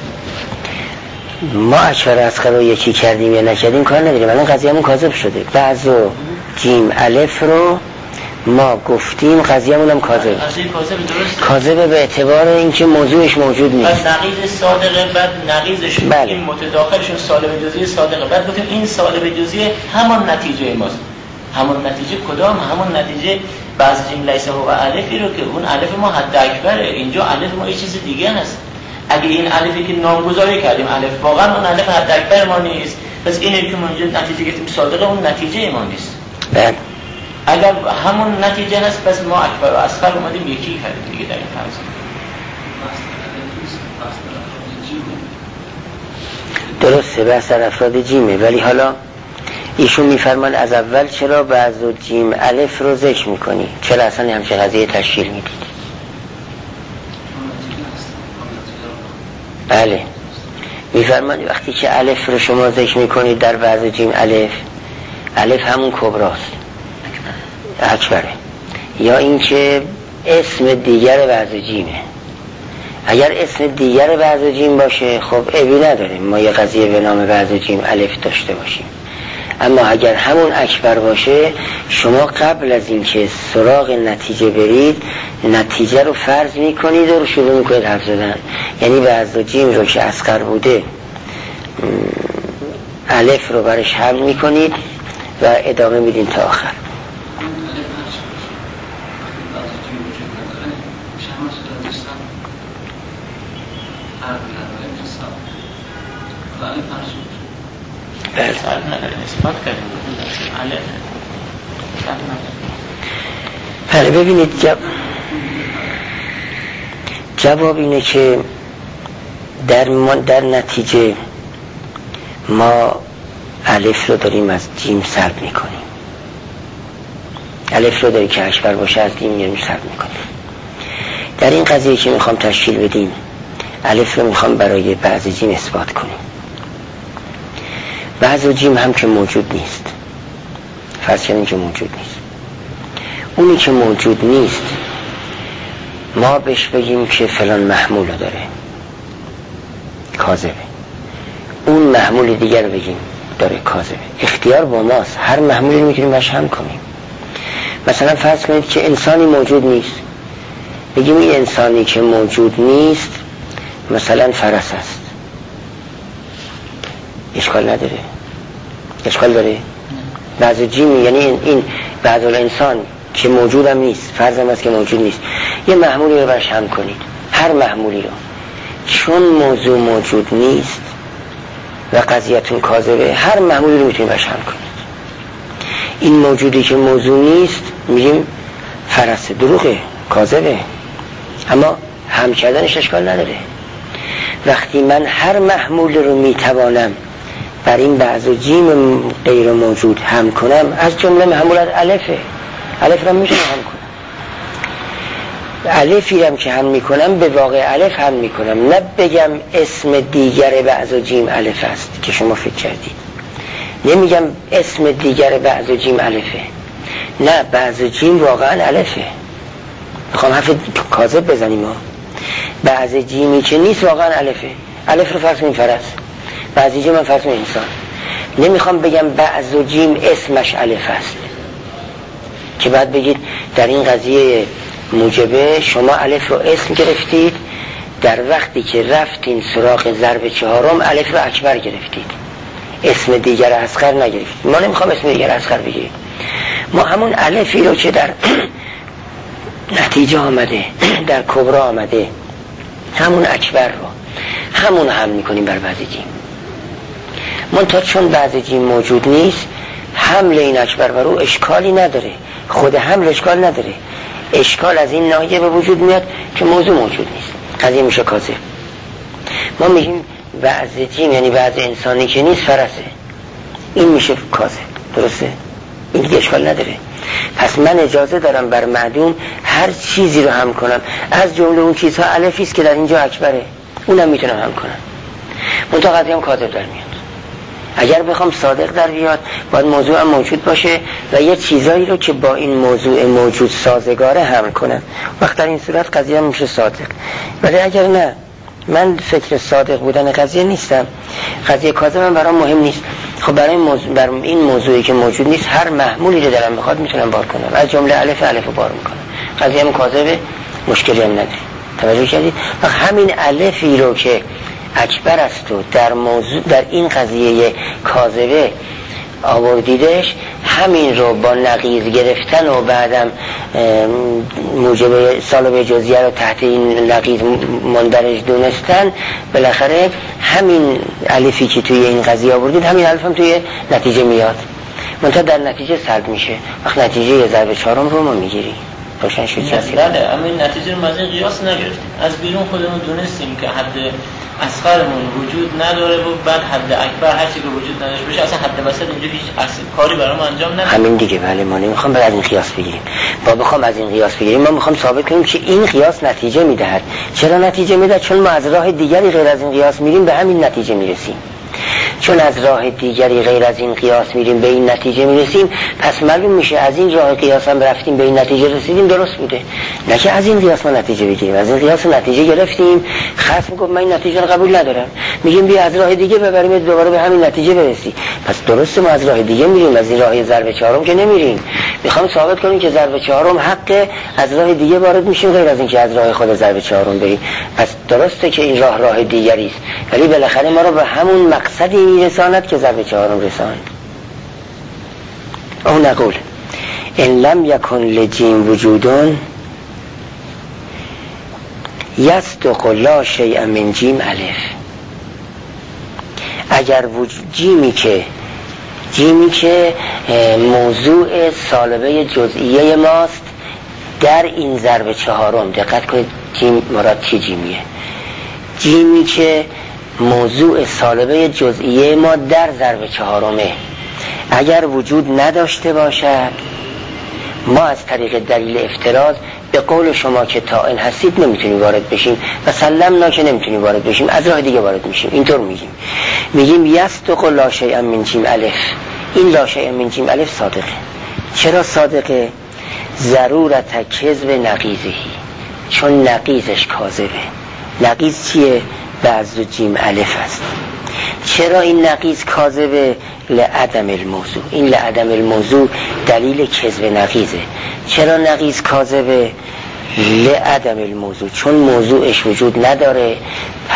شدن. ما اکبر اصغر رو یکی کردیم یا نکردیم کار نداریم، الان قضیه‌مون کاذب شده. بعض و جیم الف رو ما گفتیم قضیه‌مون هم کاذب. کاذب به اعتبار اینکه موضوعش موجود نیست. بعد نقیض صادقه، بعد نقیضش بله. این متداخلشون سالب جزئی صادقه، بعد گفتیم این سالب جزئی همان نتیجه ماست. همون نتیجه کدام؟ همون نتیجه بعض جیم لیسه و الفی رو که اون الف ما حد اکبره، اینجا الف ما یه چیز دیگه هست. اگه این الفی که نامگذاری کردیم الف واقعا اون الف حد اکبر ما نیست، پس اینی که ما اینجا نتیجه گرفتیم صادقه، اون نتیجه ما نیست. بله. اگر همون نتیجه هست پس ما اکبر و اصغر اومدیم یکی کردیم دیگه در این فرض. درسته بحث در افراد جیمه، ولی حالا ایشون میفرمان از اول چرا بعض و جیم الف رو ذکر میکنی؟ چرا اصلا همچه قضیه تشکیل میدید؟ بله میفرمان وقتی که الف رو شما ذکر میکنید در بعض و جیم الف، الف همون کبراست اکبره، یا اینکه اسم دیگر بعض جیمه. اگر اسم دیگر بعض جیم باشه خب عیبی نداریم ما یه قضیه به نام بعض جیم الف داشته باشیم، اما اگر همون اکبر باشه شما قبل از اینکه سراغ نتیجه برید نتیجه رو فرض میکنید و رو شروع میکنید حرف زدن، یعنی بعض جیم رو که اصغر بوده الف رو برش حمل میکنید و ادامه میدین تا آخر. بله ببینید جب... جواب اینه که در, ما... در نتیجه ما الف رو داریم از جیم سلب میکنیم، الف رو داریم که اکبر باشه از جیم میریم سلب میکنیم. در این قضیه که میخوام تشکیل بدیم الف رو میخوام برای بعض جیم اثبات کنیم. بعض جیم هم که موجود نیست، فرض کنیم که موجود نیست، اونی که موجود نیست ما بهش بگیم که فلان محمول داره کاذبه، اون محمول دیگر بگیم داره کاذبه. اختیار با ماست، هر محمولی میتونیم بهش هم کنیم. مثلا فرض کنید که انسانی موجود نیست، بگیم این انسانی که موجود نیست مثلا فرس است، اشکال نداره؟ اشکال داره؟ بعض جیمی یعنی این, این بعض الانسان که موجود هم نیست، فرض هم است که موجود نیست، یه محمولی رو برش هم کنید، هر محمولی رو چون موضوع موجود نیست و قضیتون کاذبه، هر محمولی رو میتونید برش هم کنید. این موجودی که موضوع نیست میگیم فرسه، دروغه، کاذبه، اما هم کردنش اشکال نداره. وقتی من هر محمول رو میتوانم بر این بعض و جیم غیر موجود هم کنم، از جمله محمول از الفه، الف رو میتونم هم کنم، الفی هم که هم میکنم به واقع الف هم میکنم، نه بگم اسم دیگر بعض و جیم الف است که شما فکر کردید، نمیگم اسم دیگر بعض و جیم الفه، نه بعض و جیم واقعا الفه، میخوام حرف کاذب بزنیم ها. بعض جیمی که نیست واقعا الفه، الف رو فرض کنیم فرس، بعضی جیم هم فرض کنیم انسان، نمیخوام بگم بعض و جیم اسمش الف است که بعد بگید در این قضیه موجبه شما الف رو اسم گرفتید، در وقتی که رفتین سراغ ضرب چهارم الف رو اکبر گرفتید، اسم دیگر اصغر نگرفتید. ما نمیخوام اسم دیگر اصغر بگیریم، ما همون الفی رو که در نتیجه آمده، در کبرا آمده، همون اکبر رو همون هم میکنیم بر بعضی جیم. منتها چون بعضی جیم موجود نیست، حمل این اکبر بر او اشکالی نداره، خود حمل اشکال نداره، اشکال از این ناحیه به وجود میاد که موضوع موجود نیست، قضیه میشه کاذب. ما میگیم بعضی جیم یعنی بعضی انسانی که نیست فرسه، این میشه کاذب، درسته؟ این دیگه اشکال نداره. پس من اجازه دارم بر معدوم هر چیزی رو هم کنم، از جمله اون چیزها الفی است که در اینجا اکبره، اونم میتونم هم کنم، منتها قضیه هم کاذب در میاد. اگر بخوام صادق در بیاد باید موضوع هم موجود باشه و یه چیزایی رو که با این موضوع موجود سازگاره حمل کنم، وقت در این صورت قضیه هم میشه صادق. ولی اگر نه، من فکر صادق بودن قضیه نیستم، قضیه کاذب من برام مهم نیست، خب برای موضوع بر این موضوعی که موجود نیست هر محمولی رو دارم میخواد میتونم بار کنم، از جمله الف الف رو بار میکنم، قضیه هم کاذبه، مشکلی هم نداره. توجه کردید؟ وقت همین الفی رو که اکبر است و در موضوع در این قضیه کاذبه آوردیدش، همین رو با نقیض گرفتن و بعدم موجب سالب جزئیه رو تحت این نقیض مندرج دونستن، بالاخره همین الفی که توی این قضیه آوردید همین الف هم توی نتیجه میاد، منتها در نتیجه سلب میشه. وقت نتیجه یه ضرب چهارم رو ما میگیریم. روشن شد چه اصلی؟ بله، همین نتیجه رو از این قیاس نگرفتیم، از بیرون خودمون دونستیم که حد اصغرمون وجود نداره و بعد حد اکبر هر چیزی که وجود نداشته باشه اصلا حد وسط اینجا هیچ اصل کاری برام انجام نمیده. همین دیگه. بله، ما نمیخوام از این قیاس بگیریم، با بخوام از این قیاس بگیریم ما میخوام ثابت کنیم که این قیاس نتیجه میدهد. چرا نتیجه میده؟ چون ما از راه دیگری غیر از این قیاس میریم به همین نتیجه میرسیم. چون از راه دیگری غیر از این قیاس میریم به این نتیجه میرسیم، پس معلوم میشه از این راه قیاس هم رفتیم به این نتیجه رسیدیم، درست بوده. نه که از این قیاس ما نتیجه بگیریم، از این قیاس نتیجه گرفتیم، خصم گفت من این نتیجه رو قبول ندارم، میگیم بیا از راه دیگه ببریم دوباره به همین نتیجه برسی. پس درسته ما از راه دیگه میریم، از این راه ضرب چهارم که نمیریم. میخوام ثابت کنیم که ضرب چهارم حق از راه دیگه وارد میشیم غیر از این که از راه خود ضرب چهارم بریم. پس درسته که این راه راه دیگری است، ولی بالاخره ما رو به همون مقصدی میرساند که ضرب چهارم رساند. او نقول ان لم یکن لجیم وجودون یصدق لا شیء من جیم الف. اگر جیمی که جیمی که موضوع سالبه جزئیه ماست در این ضرب چهارم، دقت کنید جیم مراد چه جیمیه؟ جیمی که موضوع سالبه جزئیه ما در ضرب چهارمه اگر وجود نداشته باشد، ما از طریق دلیل افتراض به قول شما که طائن هستید نمیتونیم وارد بشیم و سلمنا که نمیتونیم وارد بشیم، از راه دیگه وارد میشیم. اینطور میگیم، میگیم یصدق لا شیء من جیم الف. این لا شیء من جیم الف صادقه. چرا صادقه؟ ضرورت کذب نقیضهی، چون نقیضش کاذبه. نقیض چیه؟ بعض و جیم الف است. چرا این نقیض کاذبه؟ لعدم الموضوع. این لعدم الموضوع دلیل کذب نقیضه. چرا نقیض کاذبه؟ لعدم الموضوع، چون موضوعش وجود نداره،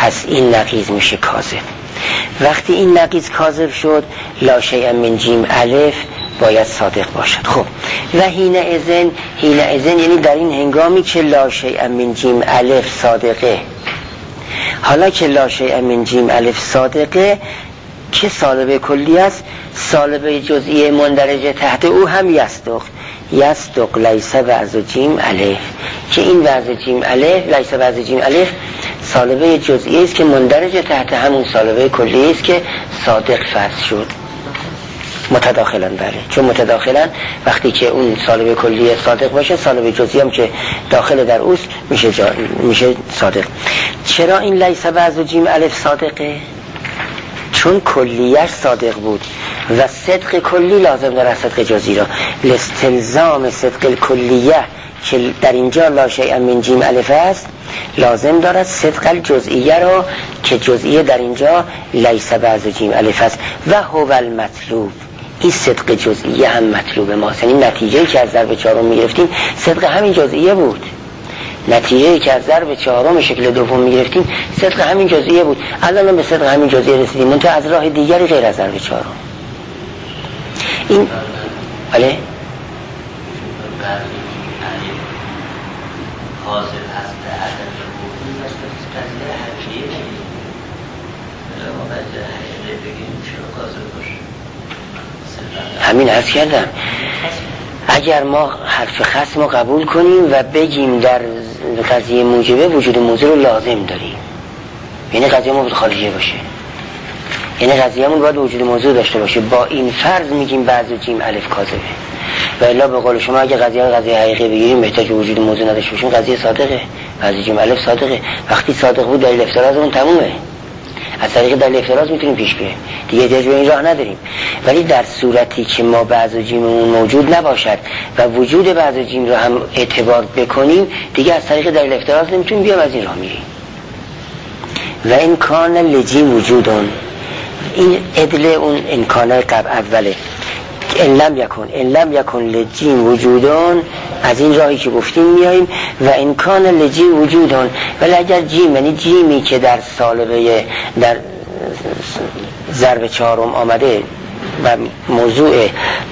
پس این نقیض میشه کاذب. وقتی این نقیض کاذب شد لا شیء من جیم الف باید صادق باشد. خب و حین اذن، حین اذن یعنی در این هنگامی که لا شیء من جیم الف صادقه. حالا که لا شیء من جیم الف صادقه، که سالبه کلی است، سالبه جزئیه مندرجه تحت او هم یصدق. یصدق لیس بعض جیم الف، که این بعض جیم الف، لیس بعض جیم الف سالبه جزئیه است که مندرجه تحت همون سالبه کلی است که صادق فرض شد. متداخلا بله، چون متداخلا وقتی که اون سالبه کلی صادق باشه، سالبه جزئی هم که داخل در اوست میشه جا... میشه صادق. چرا این لیس بعض جیم الف صادقه؟ چون کلیش صادق بود و صدق کلی لازم داره صدق جزئی را. لاستلزام صدق کلیه که در اینجا لا شیء من جیم الف است، لازم دارد صدق الجزئیه را که جزئیه در اینجا لیس بعض جیم الف است و هو المطلوب. این صدق جزئیه هم مطلوب ماست، یعنی نتیجه‌ای که از ضرب چهارم می‌گرفتیم صدق همین جزئیه بود. نتیجه‌ای که از ضرب چهارم شکل دوم می‌گرفتیم صدق همین جزئیه بود. الان به صدق همین جزئیه رسیدیم، منتها از راه دیگری غیر از ضرب چهارم. این بله حاضر هست به عدد حقوقی هست به قضیه حقیقی نگیم ما قضیه حقیقی بگیم چرا قاضر باشه. همین عرض کردم اگر ما حرف خصم رو قبول کنیم و بگیم در قضیه موجبه وجود موضوع رو لازم داریم، یعنی قضیه ما باید خارجی باشه، یعنی قضیه همون باید وجود موضوع داشته باشه، با این فرض میگیم بعض جیم الف کاذبه. و الا به قول شما اگه قضیه قضیه حقیقی بگیریم محتاج وجود موضوع نداشته باشیم، قضیه صادقه، بعض جیم الف صادقه. وقتی صادق بود دلیل افتراض اون تمومه، از طریق دلیل افتراض میتونیم پیش بریم، دیگه احتیاج به این راه نداریم. ولی در صورتی که ما بعض جیممون موجود نباشد و وجود بعض جیم رو هم اعتبار بکنیم، دیگه از طریق دلیل افتراض نمیتونیم بیام، از این راه میریم. و این کان لجیم وجودون، این ادله اون امکانه قبل اوله، ان لم یکن ان لم یکن لجیم وجودون، از این راهی که گفتیم میاییم و امکان لجیم وجودون. ولی اگر جیم یعنی جیمی که در سالبه در ضرب چهارم آمده و موضوع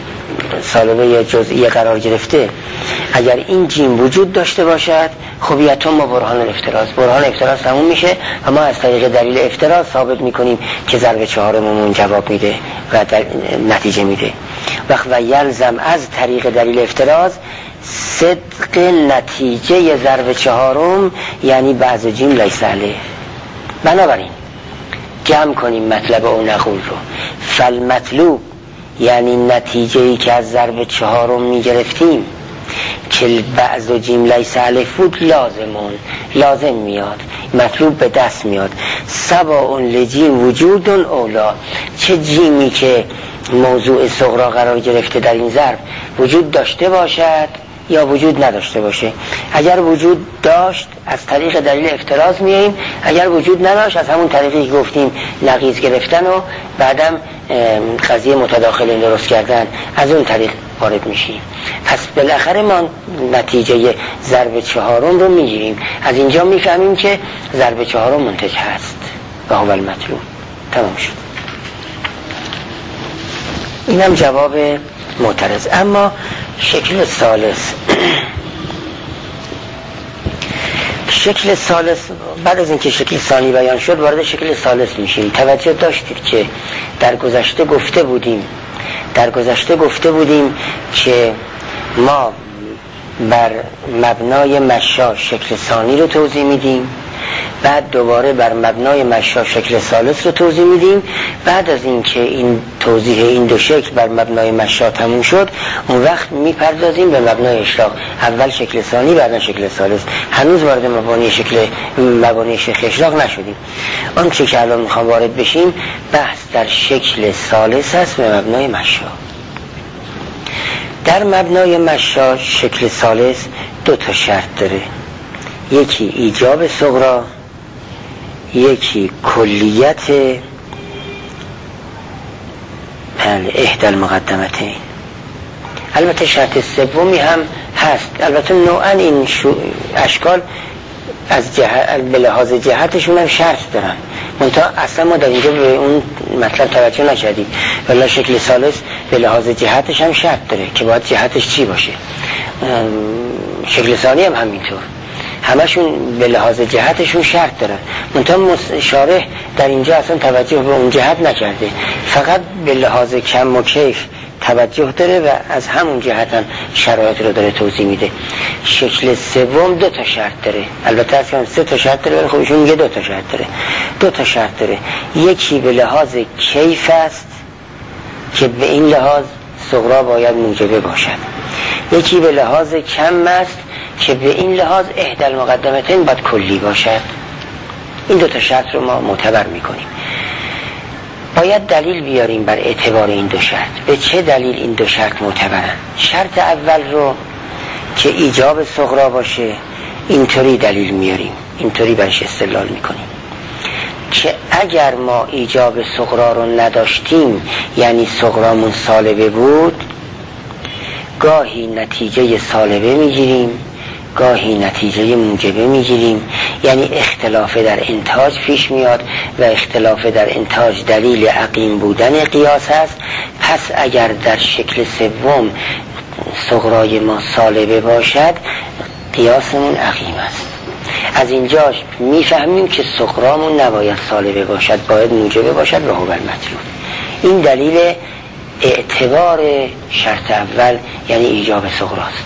سالبه جزئی قرار گرفته، اگر این جیم وجود داشته باشد، خب یتم ما برهان الافتراض، برهان افتراض تموم میشه و ما از طریق دلیل افتراض ثابت میکنیم که ضرب چهارممون جواب میده و نتیجه میده. وقت و یلزم از طریق دلیل افتراض صدق نتیجه ضرب چهارم، یعنی بعض جیم لیس الف. بنابراین جمع کنیم مطلب اون نقول رو. فالمطلوب یعنی نتیجه‌ای که از ضرب چهارم میگرفتیم که بعض جیم لیس الف بود، لازمون لازم میاد، مطلوب به دست میاد. سبا اون لجیم وجودون اولا، چه جیمی که موضوع صغرا قرار گرفته در این ضرب وجود داشته باشد یا وجود نداشته باشه. اگر وجود داشت از طریق دلیل افتراض میاییم، اگر وجود نداشت از همون طریقی که گفتیم نقیض گرفتن و بعدم قضیه متداخل درست کردن، از اون طریق وارد میشیم. پس بالاخره ما نتیجه ضرب چهارم رو میگیریم، از اینجا میفهمیم که ضرب چهارم منتج هست و هو المطلوب. تمام شد. اینم جواب معترض. اما شکل ثالث شکل ثالث بعد از اینکه شکل ثانی بیان شد وارد شکل ثالث میشیم. توجه داشتید که در گذشته گفته بودیم در گذشته گفته بودیم که ما بر مبنای مشا شکل ثانی رو توضیح میدیم، بعد دوباره بر مبنای مشا شکل ثالث رو توضیح میدیم. بعد از اینکه این توضیح این دو شکل بر مبنای مشا تموم شد، اون وقت میپردازیم به مبنای اشراق، اول شکل ثانی بعدا شکل ثالث. هنوز وارد مبانی شکل مبانی شکل اشراق نشدیم. اون چه که الان میخوام وارد بشیم بحث در شکل ثالث است به مبنای مشا. در مبنای مشا شکل ثالث دو تا شرط داره، یکی ایجاب صغرا، یکی کلیت احدى المقدمتین. البته شرط سومی هم هست، البته نوعا این اشکال از جهت به لحاظ جهتشون هم شرط دارن، منتها اصلا ما در اینجا به اون مطلب توجه نکردیم. ولی شکل ثالث به لحاظ جهتش هم شرط داره که باید جهتش چی باشه. شکل ثانی هم همینطور، همشون به لحاظ جهتشون شرط دارن، منتها شارح در اینجا اصلا توجه به اون جهت نکرده، فقط به لحاظ کم و کیف توجه داره و از همون جهت هم شرایط رو داره توضیح میده. شکل سوم دو تا شرط داره، البته از کنم سه تا شرط داره ولی خب ایشون میگه دو تا شرط داره. دو تا شرط داره، یکی به لحاظ کیف است که به این لحاظ صغرا باید موجبه باشد، یکی به لحاظ کم است که به این لحاظ احدى المقدمتین باید کلی باشد. این دو تا شرط رو ما معتبر میکنیم. باید دلیل بیاریم بر اعتبار این دو شرط. به چه دلیل این دو شرط معتبرن؟ شرط اول رو که ایجاب صغرا باشه اینطوری دلیل میاریم، اینطوری برش استدلال میکنیم که اگر ما ایجاب صغرا رو نداشتیم، یعنی صغرامون سالبه بود، گاهی نتیجه سالبه میگیریم، گاهی نتیجه موجبه میگیریم، یعنی اختلاف در انتاج پیش میاد و اختلاف در انتاج دلیل عقیم بودن قیاس هست. پس اگر در شکل سوم صغرای ما سالبه باشد قیاسمون عقیم است. از اینجاش میفهمیم که صغرامون نباید سالبه باشد، باید موجبه باشد و هو المطلوب. این دلیل اعتبار شرط اول یعنی ایجاب صغراست.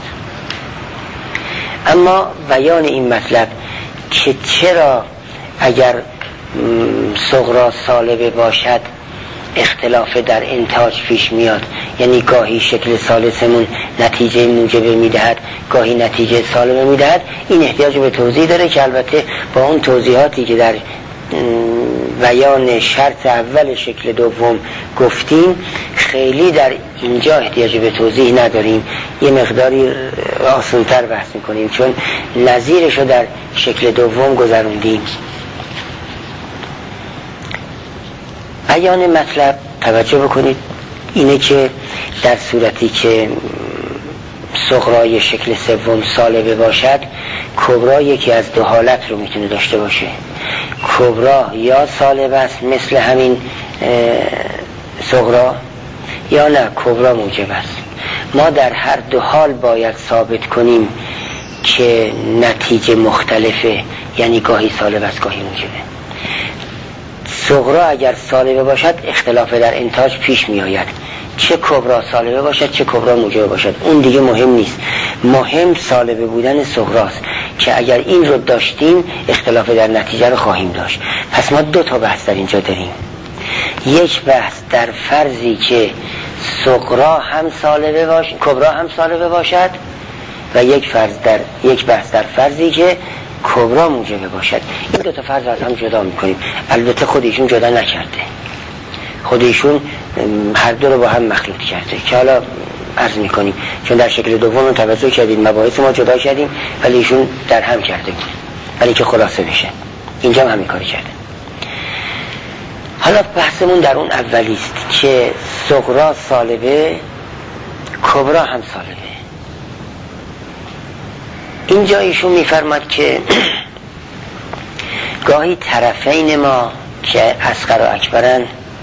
اما بیان این مطلب که چرا اگر صغرا سالبه باشد اختلاف در انتاج پیش میاد، یعنی گاهی شکل ثالثمون نتیجه موجبه میدهد، گاهی نتیجه سالبه میدهد، این احتیاج به توضیح داره که البته با اون توضیحاتی که در بیان شرط اول شکل دوم گفتیم خیلی در اینجا احتیاج به توضیح نداریم، یه مقداری آسان‌تر بحث میکنیم چون نظیرشو در شکل دوم گذروندیم. بیان مطلب توجه بکنید اینه که در صورتی که صغرای شکل سوم سالبه باشد، کبرا یکی از دو حالت رو میتونه داشته باشه. کبرا یا سالب است مثل همین صغرا، یا نه کبرا موجب است. ما در هر دو حال باید ثابت کنیم که نتیجه مختلفه، یعنی گاهی سالب است گاهی موجبه. صغرا اگر سالبه باشد اختلاف در انتاج پیش می آید، چه کبرا سالبه باشد چه کبرا موجبه باشد اون دیگه مهم نیست، مهم سالبه بودن صغراست که اگر این رو داشتیم اختلاف در نتیجه رو خواهیم داشت. پس ما دو تا بحث در اینجا داریم، یک بحث در فرضی که صغرا هم سالبه باشد، کبرا هم سالبه باشد، و یک فرض در یک بحث در فرضی که کبرا موجبه باشد. این دو تا فرض رو از هم جدا میکنیم. البته خودشون جدا نکرده، خودشون هر دو رو با هم مخلوط کرده که حالا عرض میکنیم، چون در شکل دوم توجه کردیم مباحث ما جدا کردیم ولی ایشون در هم کرده بود، ولی که خلاصه بشه اینجا هم همین کاری کرده. حالا بحثمون در اون اولیست که صغرا سالبه کبرا هم سالبه. اینجا ایشون میفرماد که گاهی طرفین ما که اصغر و اکبرن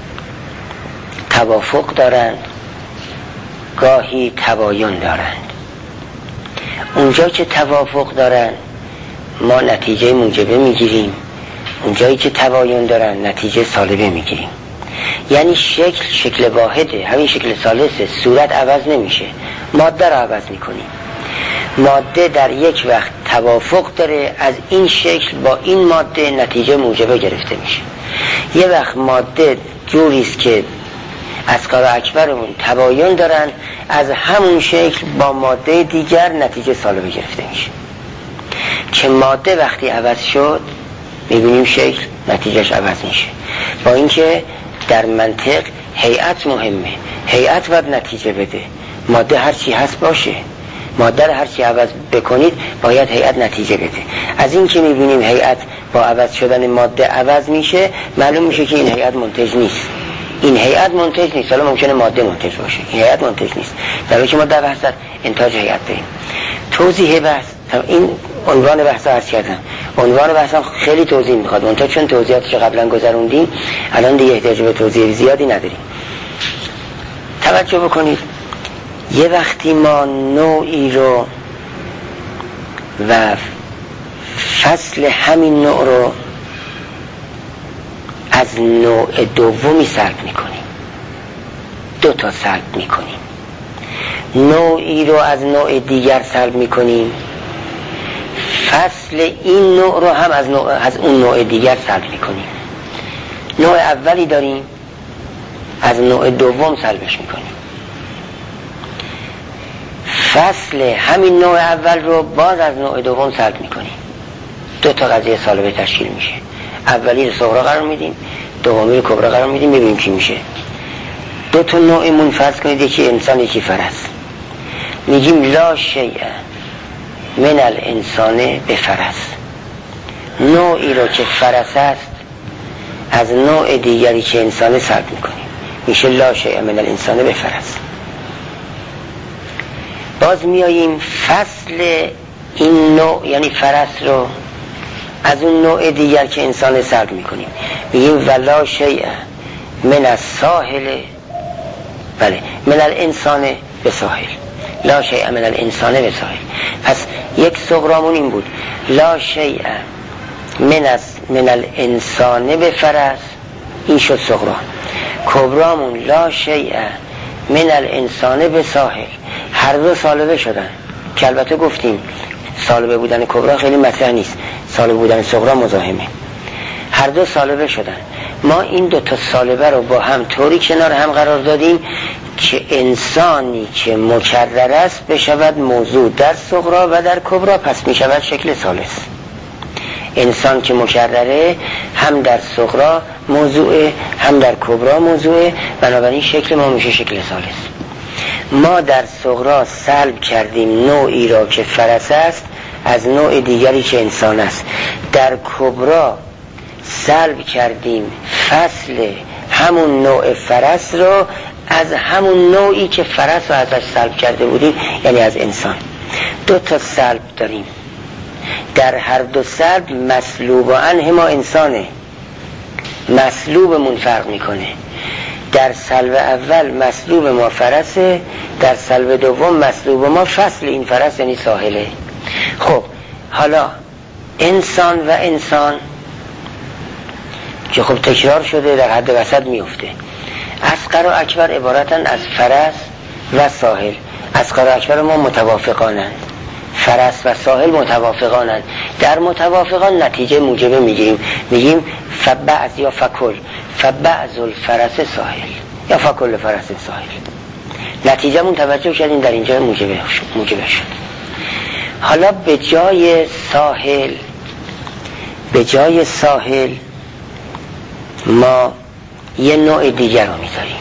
توافق دارند، گاهی تباین دارند. اونجا که توافق دارند ما نتیجه موجبه میگیریم، اونجایی که تباین دارند نتیجه سالبه میگیریم. یعنی شکل شکل واحده، همین شکل ثالثه، صورت عوض نمیشه، ماده رو عوض میکنیم. ماده در یک وقت توافق داره، از این شکل با این ماده نتیجه موجبه گرفته میشه. یه وقت ماده جوریست که اصغر و اکبرمون تباین دارن، از همون شکل با ماده دیگر نتیجه سالبه گرفته میشه. که ماده وقتی عوض شد میبینیم شکل نتیجهش عوض میشه. با اینکه در منطق هیئت مهمه، هیئت باید نتیجه بده، ماده هر چی هست باشه، ماده رو هر چی عوض بکنید باید هیئت نتیجه بده. از این که میبینیم هیئت با عوض شدن ماده عوض میشه، معلوم میشه که این هیئت منتج نیست. این هیئت منتج نیست، حالا ممکنه ماده منتج باشه، این هیئت منتج نیست. در حالی که ما در بحث انتاج هیئت داریم. توضیح بحث این عنوان بحث عرض کردم. عنوان بحثم خیلی توضیح میخواد، اون تا چون توضیحاتش قبلا گذروندیم الان دیگه احتیاج به توضیح زیادی نداریم. توجه بکنید، یه وقتی ما نوعی رو و فصل همین نوع رو از نوع دومی سلب میکنیم، دو تا سلب میکنیم، نوعی رو از نوع دیگر سلب میکنیم، فصل این نوع رو هم از, نوع از اون نوع دیگر سلب میکنیم. نوع اولی داریم، از نوع دوم سلبش میکنیم. فصل همین نوع اول رو باز از نوع دوم سلب میکنیم. دو تا قضیه سالبه تشکیل میشه. اولی رو صغرا قرار میدیم، دومی رو کبرا قرار میدیم، ببینیم چی میشه. دو تا نوع منفرض کنید، یکی انسان یکی فرس. میگیم لا شیء من الانسان بفرس. نوعی رو که فرس است از نوع دیگری که انسان سلب میکنیم، میشه لا شیء من الانسان بفرس. باز میاییم فصل این نوع یعنی فرس رو از اون نوع دیگر که انسان سلب میکنیم، میگیم ولا شیء من الساحل، بله من الانسان بساحل، لا شیء من الانسان بساحل. پس یک صغرامون این بود، لا شیء من از من الانسان بفرس، این شد صغرا. کبرامون لا شیء من الانسان بساحل، هر دو سالبه شدن که البته گفتیم سالبه بودن کبرا خیلی مطرح نیست، سالبه بودن صغرا مزاحمه. هر دو سالبه شدن. ما این دو تا سالبه رو با هم طوری کنار هم قرار دادیم که انسانی که مکرر است بشود موضوع در صغرا و در کبرا، پس می شود شکل ثالث. انسان که مکرره هم در صغرا موضوعه هم در کبرا موضوعه، بنابراین شکل ما میشه شکل ثالث. ما در صغرا سلب کردیم نوعی را که فرس است از نوع دیگری که انسان است. در کبرا سلب کردیم فصل همون نوع فرس رو از همون نوعی که فرس رو ازش سلب کرده بودیم، یعنی از انسان. دو تا سلب داریم، در هر دو سلب مسلوب و عنه ما انسانه، مسلوبمون فرق میکنه. در سلب اول مسلوب ما فرسه، در سلب دوم مسلوب ما فصل این فرس یعنی ساحله. خب حالا انسان و انسان که خب تکرار شده در حد وسط میفته. اصغر و اکبر عبارتن از فرس و ساحل. اصغر و اکبر ما متوافقانند، فرس و ساحل متوافقانند. در متوافقان نتیجه موجبه میگیریم، میگیم فبعض یا فکل فبعض الفرس ساحل یا فکل فرس ساحل. نتیجه مون توجه کردیم در اینجا موجبه شد. موجبه شد. حالا به جای ساحل به جای ساحل ما یه نوع دیگر رو میذاریم.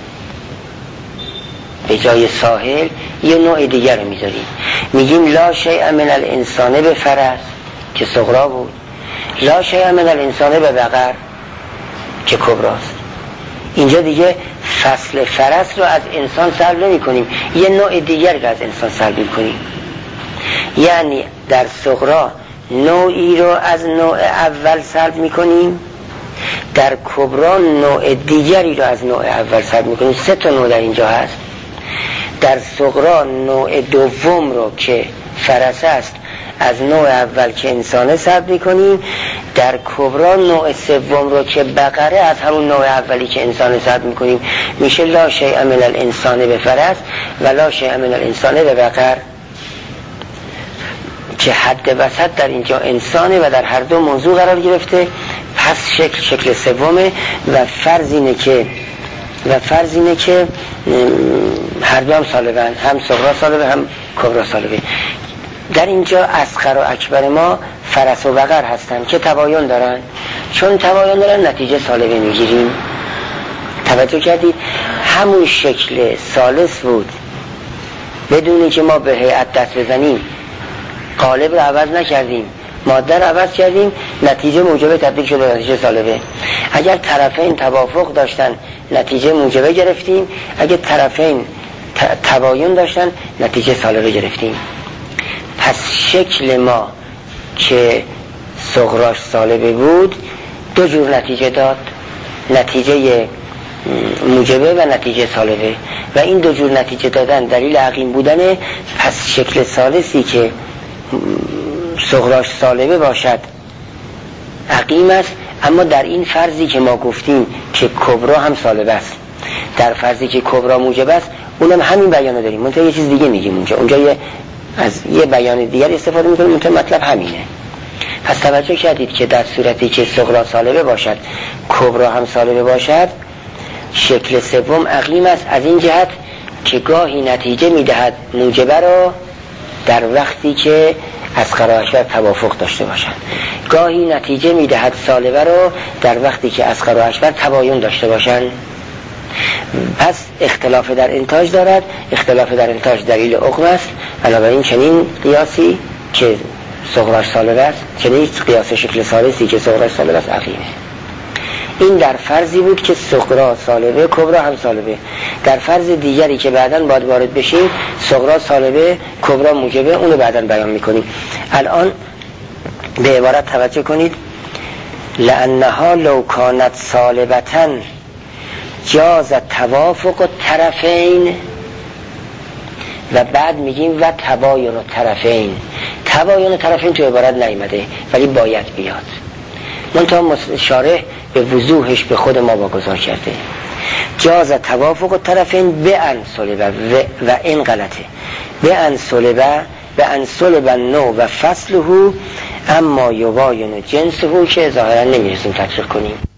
به جای ساحل یه نوع دیگر رو میذاریم، میگیم لا شیء من الانسان بفرس که صغرا بود، لا شیء من الانسان ببقر که کبراست. اینجا دیگه فصل فرس رو از انسان سلب نمی کنیم، یه نوع دیگر رو از انسان سلب می کنیم. یعنی در صغرا نوعی رو از نوع اول سلب می کنیم، در کبرا نوع دیگری رو از نوع اول سلب می کنیم. سه تا نوع در اینجا هست. در صغرا نوع دوم رو که فرس است از نوع اول که انسانه سلب میکنیم، در کبرا نوع سوم رو که بقره از همون نوع اولی که انسانه سلب میکنیم، میشه لا شیء من الانسان بفرس و لا شیء من الانسان ببقر، که حد وسط در اینجا انسانه و در هر دو موضوع قرار گرفته. پس شکل شکل سومه و فرض اینه که و فرض اینه که هر دو هم سالبن، هم صغرا سالبه هم کبرا سالبه. در اینجا اصغر و اکبر ما فرس و بقر هستن که تباین دارن. چون تباین دارن نتیجه سالبه میگیریم. توجه کردید؟ همون شکل ثالث بود بدونی که ما به هیئت دست بزنیم، قالب رو عوض نکردیم، ماده رو عوض کردیم، نتیجه موجبه تبدیل شده نتیجه سالبه. اگر طرفین توافق داشتن نتیجه موجبه گرفتیم، اگر طرفین تباین داشتن نتیجه سالبه گرفتیم. پس شکل ما که صغراش سالبه بود دو جور نتیجه داد، نتیجه موجبه و نتیجه سالبه، و این دو جور نتیجه دادن دلیل عقیم بودنه. پس شکل ثالثی که صغراش سالبه باشد عقیم است، اما در این فرضی که ما گفتیم که کبرا هم سالبه است، در فرضی که کبرا موجب است اونم همین بیانو داریم، منتها یه چیز دیگه میگیم اونجا اونجا یه از یه بیان دیگر استفاده میکنیم، منتها مطلب همینه. پس توجه کردید که در صورتی که صغرا سالبه باشد کبرا هم سالبه باشد، شکل سوم عقیم است از این جهت که گاهی نتیجه میدهد موجبه را در وقتی که اصغر و اکبر توافق داشته باشند، گاهی نتیجه میدهد سالبه را در وقتی که اصغر و اکبر تباین داشته باشند. پس اختلاف در انتاج دارد، اختلاف در انتاج دلیل عقم است. علاوه این چنین قیاسی که صغراش سالبه است، چنین قیاس شکل ثالثی که صغراش سالبه است عقیمه. این در فرضی بود که صغرا سالبه کبرا هم سالبه. در فرض دیگری که بعداً باید وارد بشیم صغرا سالبه کبرا موجبه، اونو بعداً بیان میکنیم. الان به عبارت توجه کنید، لأنها لو کانت سالبتاً جاز توافق الطرفین، و بعد میگیم و تباین الطرفین. تباین الطرفین تو عبارت نیامده ولی باید بیاد، منتها شارح به وضوحش به خود ما واگذار کرده. جاز توافق الطرفین به ان صلبه و, و این غلطه، به ان صلبه به ان صلبه نوع و فصله اما یباین جنسه که ظاهرا نمیرسیم تطبیق کنیم.